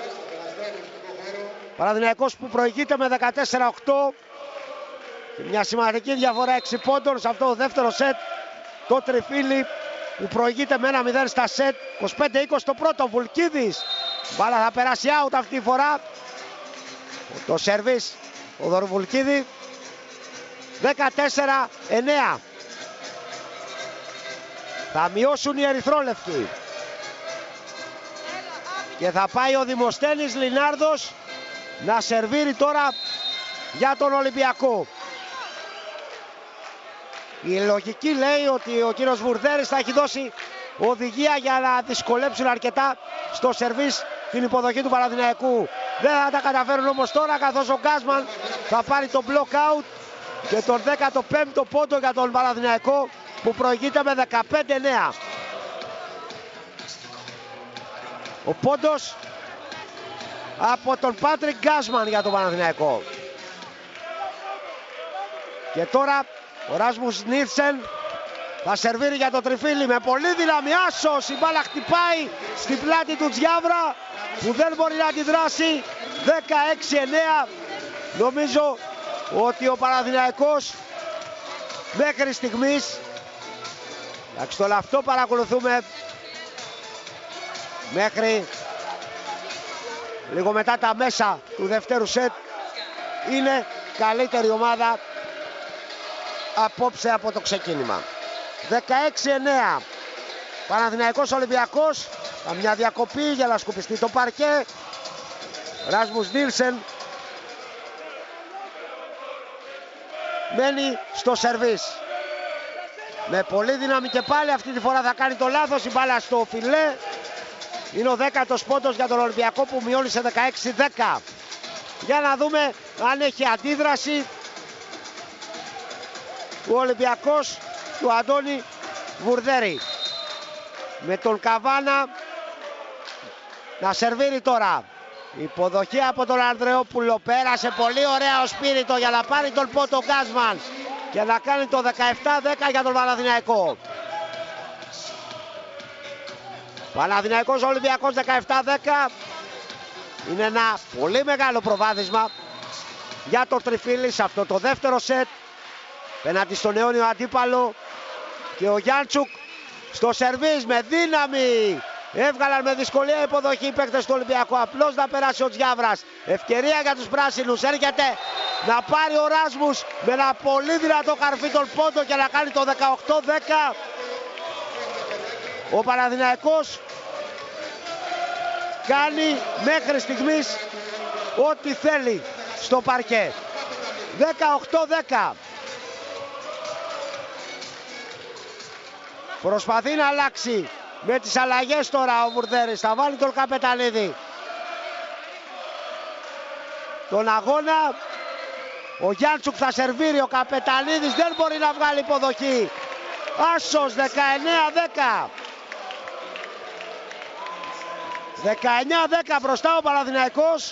Παναθηναϊκός που προηγείται με δεκατέσσερα οκτώ. Μια σημαντική διαφορά έξι πόντων σε αυτό το δεύτερο σετ. Το τριφύλι που προηγείται με ένα μηδέν στα σετ. είκοσι πέντε είκοσι το πρώτο. Βουλκίδης. Μπάλα θα περάσει out αυτή τη φορά. Το σερβίς ο Δωροβουλκίδη. δεκατέσσερα εννέα. Θα μειώσουν οι ερυθρόλευκοι. Και θα πάει ο Δημοσθένης Λινάρδος να σερβίρει τώρα για τον Ολυμπιακό. Η λογική λέει ότι ο κύριος Βουρδέρης θα έχει δώσει οδηγία για να δυσκολέψουν αρκετά στο σερβίς την υποδοχή του Παναθηναϊκού. Δεν θα τα καταφέρουν όμως τώρα, καθώς ο Γκάσμαν θα πάρει το block out και τον δέκατο πέμπτο πόντο για τον Παναθηναϊκό που προηγείται με δεκαπέντε εννέα. Ο πόντος από τον Πάτρικ Γκάσμαν για τον Παναθηναϊκό. Και τώρα ο Ράσμους Νίλσεν θα σερβίρει για το τριφύλι με πολύ δύναμη. Άσος, η μπάλα χτυπάει στην πλάτη του Τζιάβρα που δεν μπορεί να αντιδράσει. δεκαέξι εννέα. Νομίζω ότι ο Παναθηναϊκός μέχρι στιγμής, εντάξει, το αυτό παρακολουθούμε μέχρι λίγο μετά τα μέσα του δευτέρου σετ, είναι καλύτερη ομάδα απόψε από το ξεκίνημα. δεκαέξι εννέα. Παναθηναϊκός Ολυμπιακός. Καμιά διακοπή για να σκουπιστεί το παρκέ. Ράσμους Νίλσεν μένει στο σερβίς με πολύ δύναμη και πάλι αυτή τη φορά θα κάνει το λάθος. Η μπάλα στο φιλέ. Είναι ο δέκατος πόντος για τον Ολυμπιακό που μειώνει σε δεκαέξι δέκα. Για να δούμε αν έχει αντίδραση ο Ολυμπιακός του Αντώνη Βουρδέρη. Με τον Καβάνα να σερβίρει τώρα. Υποδοχή από τον Ανδρεόπουλο. Πέρασε πολύ ωραία ο Σπύριτο για να πάρει τον πόντο Γκάσμαν και να κάνει το δεκαεπτά δέκα για τον Παναθηναϊκό. Παναθηναϊκός Ολυμπιακός δεκαεπτά δέκα. Είναι ένα πολύ μεγάλο προβάδισμα για το τριφύλι σε αυτό το δεύτερο σετ πέναντι στον αιώνιο αντίπαλο. Και ο Γιάντσουκ στο σερβίς με δύναμη. Έβγαλαν με δυσκολία υποδοχή οι παίκτες του Ολυμπιακού. Απλώς να περάσει ο Τζιάβρας. Ευκαιρία για τους πράσινους. Έρχεται να πάρει ο Ράσμους με ένα πολύ δυνατό καρφί τον πόντο και να κάνει το δεκαοκτώ δέκα. Ο Παναθηναϊκός κάνει μέχρι στιγμής ό,τι θέλει στο παρκέ. δεκαοκτώ δέκα. Προσπαθεί να αλλάξει με τις αλλαγές τώρα ο Βουρδέρης. Θα βάλει τον Καπετανίδη. τον αγώνα. Ο Γιάντσουκ θα σερβίρει, ο Καπετανίδης δεν μπορεί να βγάλει υποδοχή. Άσος δεκαεννέα δέκα. δεκαεννέα δέκα μπροστά ο Παναθηναϊκός.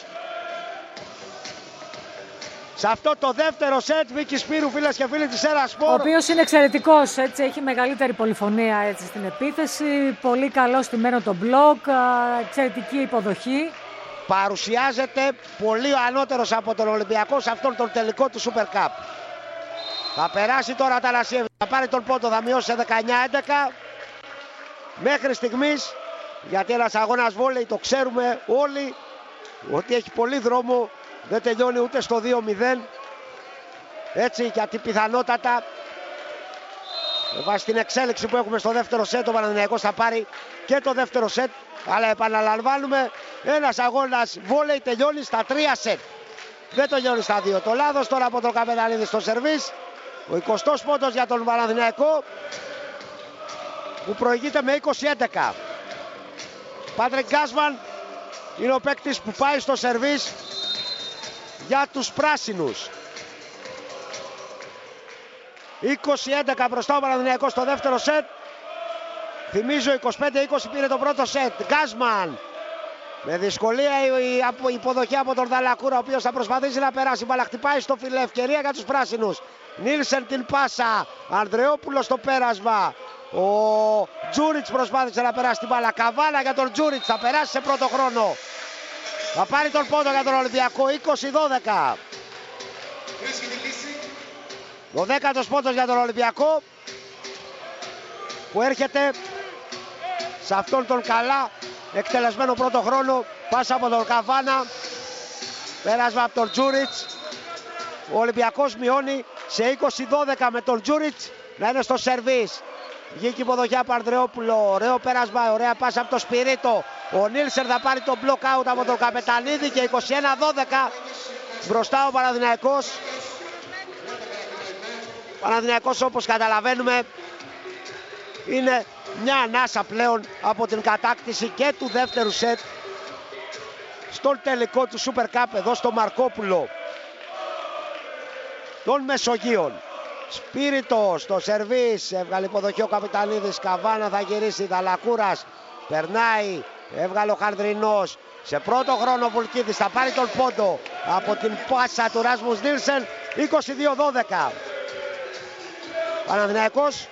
Σε αυτό το δεύτερο σετ, Βίκη Σπύρου, φίλες και φίλοι της Σέρασπορ. Ο οποίος είναι εξαιρετικός, έτσι, έχει μεγαλύτερη πολυφωνία έτσι, στην επίθεση. Πολύ καλό στημένο το μπλοκ, εξαιρετική υποδοχή. Παρουσιάζεται πολύ ανώτερος από τον Ολυμπιακό σε αυτόν τον τελικό του Super Cup. Θα περάσει τώρα τα Λασιέβη, θα πάρει τον πόντο, θα μειώσει σε δεκαεννέα έντεκα. Μέχρι στιγμής, γιατί ένας αγώνας βόλεϊ, το ξέρουμε όλοι, ότι έχει πολύ δρόμο, δεν τελειώνει ούτε στο δύο μηδέν. Έτσι, γιατί πιθανότατα, με βάση την εξέλιξη που έχουμε στο δεύτερο σετ, ο Παναθηναϊκός θα πάρει και το δεύτερο σετ. Αλλά επαναλαμβάνουμε, ένας αγώνας βόλεϊ τελειώνει στα τρία σετ. Δεν τελειώνει στα δύο. Το λάθος τώρα από τον Καπετανίδη στο σερβίς. Ο εικοστός πόντος για τον Παναθηναϊκό, που προηγείται με είκοσι έντεκα. Πάτρικ Γκάσμαν είναι ο παίκτης που πάει στο σερβίς για τους πράσινους. είκοσι έντεκα μπροστά ο Παναθηναϊκός στο δεύτερο σετ. Θυμίζω είκοσι πέντε είκοσι πήρε το πρώτο σετ. Γκάσμαν. Με δυσκολία η υποδοχή από τον Δαλακούρα, ο οποίος θα προσπαθήσει να περάσει. Μπαλα χτυπάει στο φιλέ, ευκαιρία για τους πράσινους. Νίλσεν την πάσα. Ανδρεόπουλος στο πέρασμα. Ο Τζούριτς προσπάθησε να περάσει την μπάλα. Καβάλα για τον Τζούριτς, θα περάσει σε πρώτο χρόνο. Θα πάρει τον πόντο για τον Ολυμπιακό, είκοσι δώδεκα. Ο δέκατος πόντος για τον Ολυμπιακό, που έρχεται σε αυτόν τον καλά εκτελεσμένο πρώτο χρόνο. Πάσα από τον Καβάνα, πέρασμα από τον Τζούριτς. Ο Ολυμπιακός μειώνει σε είκοσι δώδεκα με τον Τζούριτς να είναι στο σερβίς. Βγήκε υποδοχή από Ανδρεόπουλο, ωραίο πέρασμα, ωραία πάσα από τον Σπυρίτο. Ο Νίλσερ θα πάρει το block out από τον Καπετανίδη και είκοσι ένα δώδεκα μπροστά ο Παναθηναϊκός. Ο Παναθηναϊκός, όπως καταλαβαίνουμε, είναι μια ανάσα πλέον από την κατάκτηση και του δεύτερου σετ στον τελικό του Super Cup εδώ στο Μαρκόπουλο των Μεσογείων. Σπύριτο στο σερβίς, έβγαλε υποδοχή ο Καπετανίδης. Καβάνα θα γυρίσει, Δαλακούρας περνάει, έβγαλε ο Χαρδρινός. Σε πρώτο χρόνο Βουλκίδης θα πάρει τον πόντο από την πάσα του Ράσμους Νίλσεν. είκοσι δύο δώδεκα. Παναθηναϊκός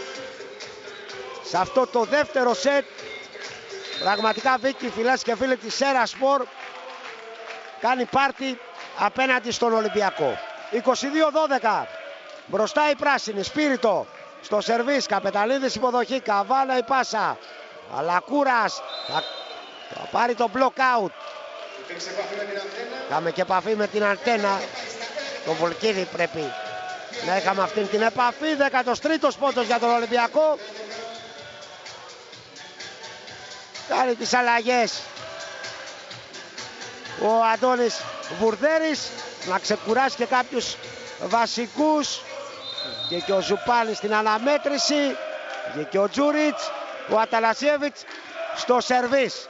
σε αυτό το δεύτερο σετ, πραγματικά, Βίκη, φιλές και φίλοι της Σέρασπορ, κάνει πάρτι απέναντι στον Ολυμπιακό. είκοσι δύο δώδεκα. Μπροστά η πράσινη. Σπύριτο στο σερβίς, Καπεταλίδης υποδοχή, Καβάνα η πάσα. Αλακούρας θα, θα πάρει το block out. Είχαμε και επαφή με την αντένα. Το Βολκίδη πρέπει να είχαμε αυτή την επαφή. δέκατος τρίτος πόντος για τον Ολυμπιακό. Κάνει τις αλλαγές ο Αντώνης Βουρδέρης, να ξεκουράσει και κάποιους βασικούς. Και και ο Ζουπάνης στην αναμέτρηση. Και και ο Τζούριτς. Ο Ατανασιέβιτς στο σερβίς.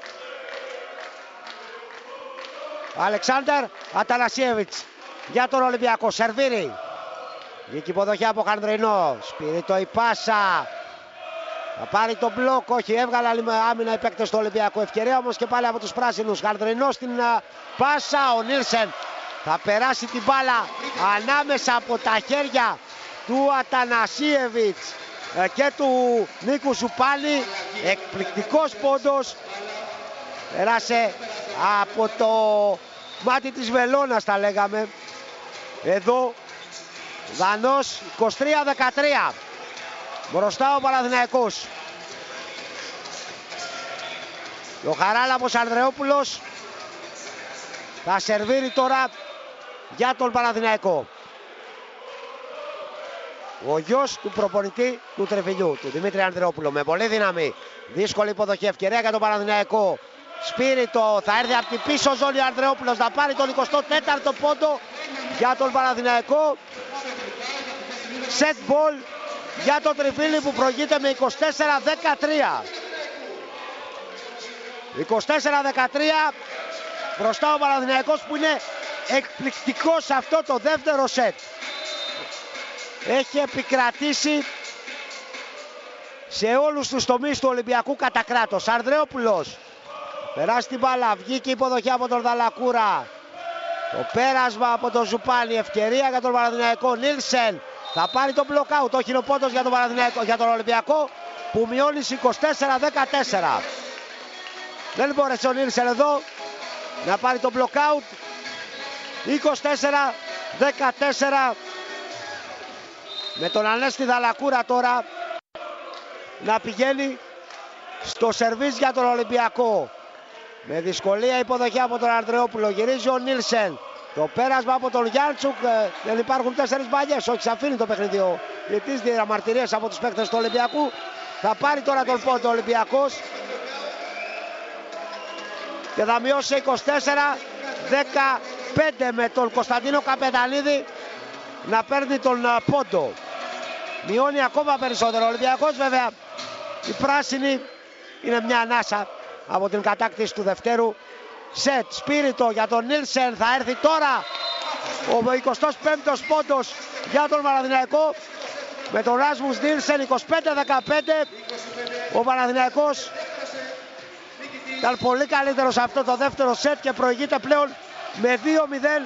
Αλεξάνδερ Ατανασιέβιτς για τον Ολυμπιακό. Σερβίρει. Βγήκε υποδοχή από Χανδρινό. Σπυρίτο η πάσα. Θα πάρει το μπλοκ. Όχι, έβγαλε άμυνα οι παίκτες του Ολυμπιακού. Ευκαιρία όμως και πάλι από τους πράσινους. Χανδρινό στην πάσα. Ο Νίλσεν θα περάσει την μπάλα ανάμεσα από τα χέρια του Ατανασίεβιτς και του Νίκου Ζουπάνη. Εκπληκτικός πόντος. Περάσε από το μάτι της βελόνας, τα λέγαμε. Εδώ Δανός, είκοσι τρία δεκατρία. Μπροστά ο Παναθηναϊκός. Ο Χαράλαμπος Ανδρεόπουλος θα σερβίρει τώρα για τον Παναθηναϊκό. Ο γιος του προπονητή του Τρεφιλιού, του Δημήτρη Ανδρεόπουλου, με πολύ δύναμη. Δύσκολη υποδοχή, ευκαιρία για τον Παναθηναϊκό. Σπύριτο, θα έρθει από την πίσω ζώνη ο Ανδρεόπουλος, θα πάρει τον εικοστό τέταρτο πόντο για τον Παναθηναϊκό. Set ball για τον Τριφύλι που προηγείται με είκοσι τέσσερα δεκατρία. είκοσι τέσσερα δεκατρία μπροστά ο Παναθηναϊκός που είναι εκπληκτικό σε αυτό το δεύτερο σετ. Έχει επικρατήσει σε όλους τους τομείς του Ολυμπιακού κατά κράτος. Ανδρεόπουλος περάσει την μπάλα, βγήκε η υποδοχή από τον Δαλακούρα. Το πέρασμα από τον Ζουπάνη, ευκαιρία για τον Παναθηναϊκό. Νίλσεν θα πάρει τον μπλοκάουτ, όχι είναι ο πόντος για τον, για τον Ολυμπιακό που μειώνει είκοσι τέσσερα δεκατέσσερα. Δεν μπόρεσε ο Νίλσεν εδώ να πάρει τον μπλοκάουτ. είκοσι τέσσερα δεκατέσσερα. Με τον Ανέστη Δαλακούρα τώρα να πηγαίνει στο σερβίς για τον Ολυμπιακό. Με δυσκολία υποδοχή από τον Ανδρεόπουλο. Γυρίζει ο Νίλσεν. Το πέρασμα από τον Γιάντσουκ. Δεν υπάρχουν τέσσερις μπαλιές. Όχι, σε αφήνει το παιχνίδι. Γιατί τις διαμαρτυρίες από τους παίκτες του Ολυμπιακού. Θα πάρει τώρα τον πόντο ο Ολυμπιακός. Και θα μειώσει είκοσι τέσσερα δεκαπέντε με τον Κωνσταντίνο Καπετανίδη να παίρνει τον πόντο. Μειώνει ακόμα περισσότερο ο Ολυμπιακός. Βέβαια η πράσινη είναι μια ανάσα από την κατάκτηση του δευτέρου σετ. Σπύριτο για τον Νίλσεν, θα έρθει τώρα ο εικοστός πέμπτος πόντος για τον Παναθηναϊκό με τον Ράσμους Νίλσεν. Είκοσι πέντε δεκαπέντε. Ο Παναθηναϊκός ήταν πολύ καλύτερος σε αυτό το δεύτερο σετ και προηγείται πλέον με δύο μηδέν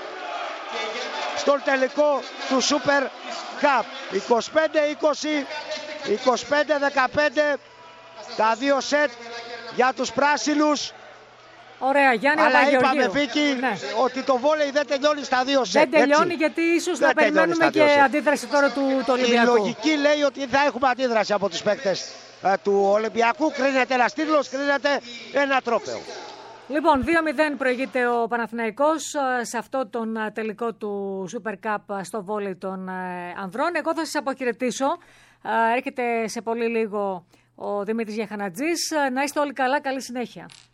στον τελικό του Super Cup. είκοσι πέντε είκοσι, είκοσι πέντε δεκαπέντε τα δύο σετ για τους πράσινους. Ωραία, Γιάννη. Αλλά είπαμε, Βίκη, ναι, ότι το βόλεϊ δεν τελειώνει στα δύο σετ. Δεν τελειώνει, έτσι, γιατί ίσως να περιμένουμε και σετ. Αντίδραση τώρα του, του Ολυμπιακού. Η λογική λέει ότι θα έχουμε αντίδραση από τους παίκτες ε, του Ολυμπιακού. Κρίνεται ένας τίτλος, κρίνεται ένα τρόπαιο. Λοιπόν, δύο μηδέν προηγείται ο Παναθηναϊκός σε αυτό τον τελικό του Super Cup στο βόλεϊ των ανδρών. Εγώ θα σας αποχαιρετήσω. Έρχεται σε πολύ λίγο ο Δημήτρης Γιαχανατζής. Να είστε όλοι καλά, καλή συνέχεια.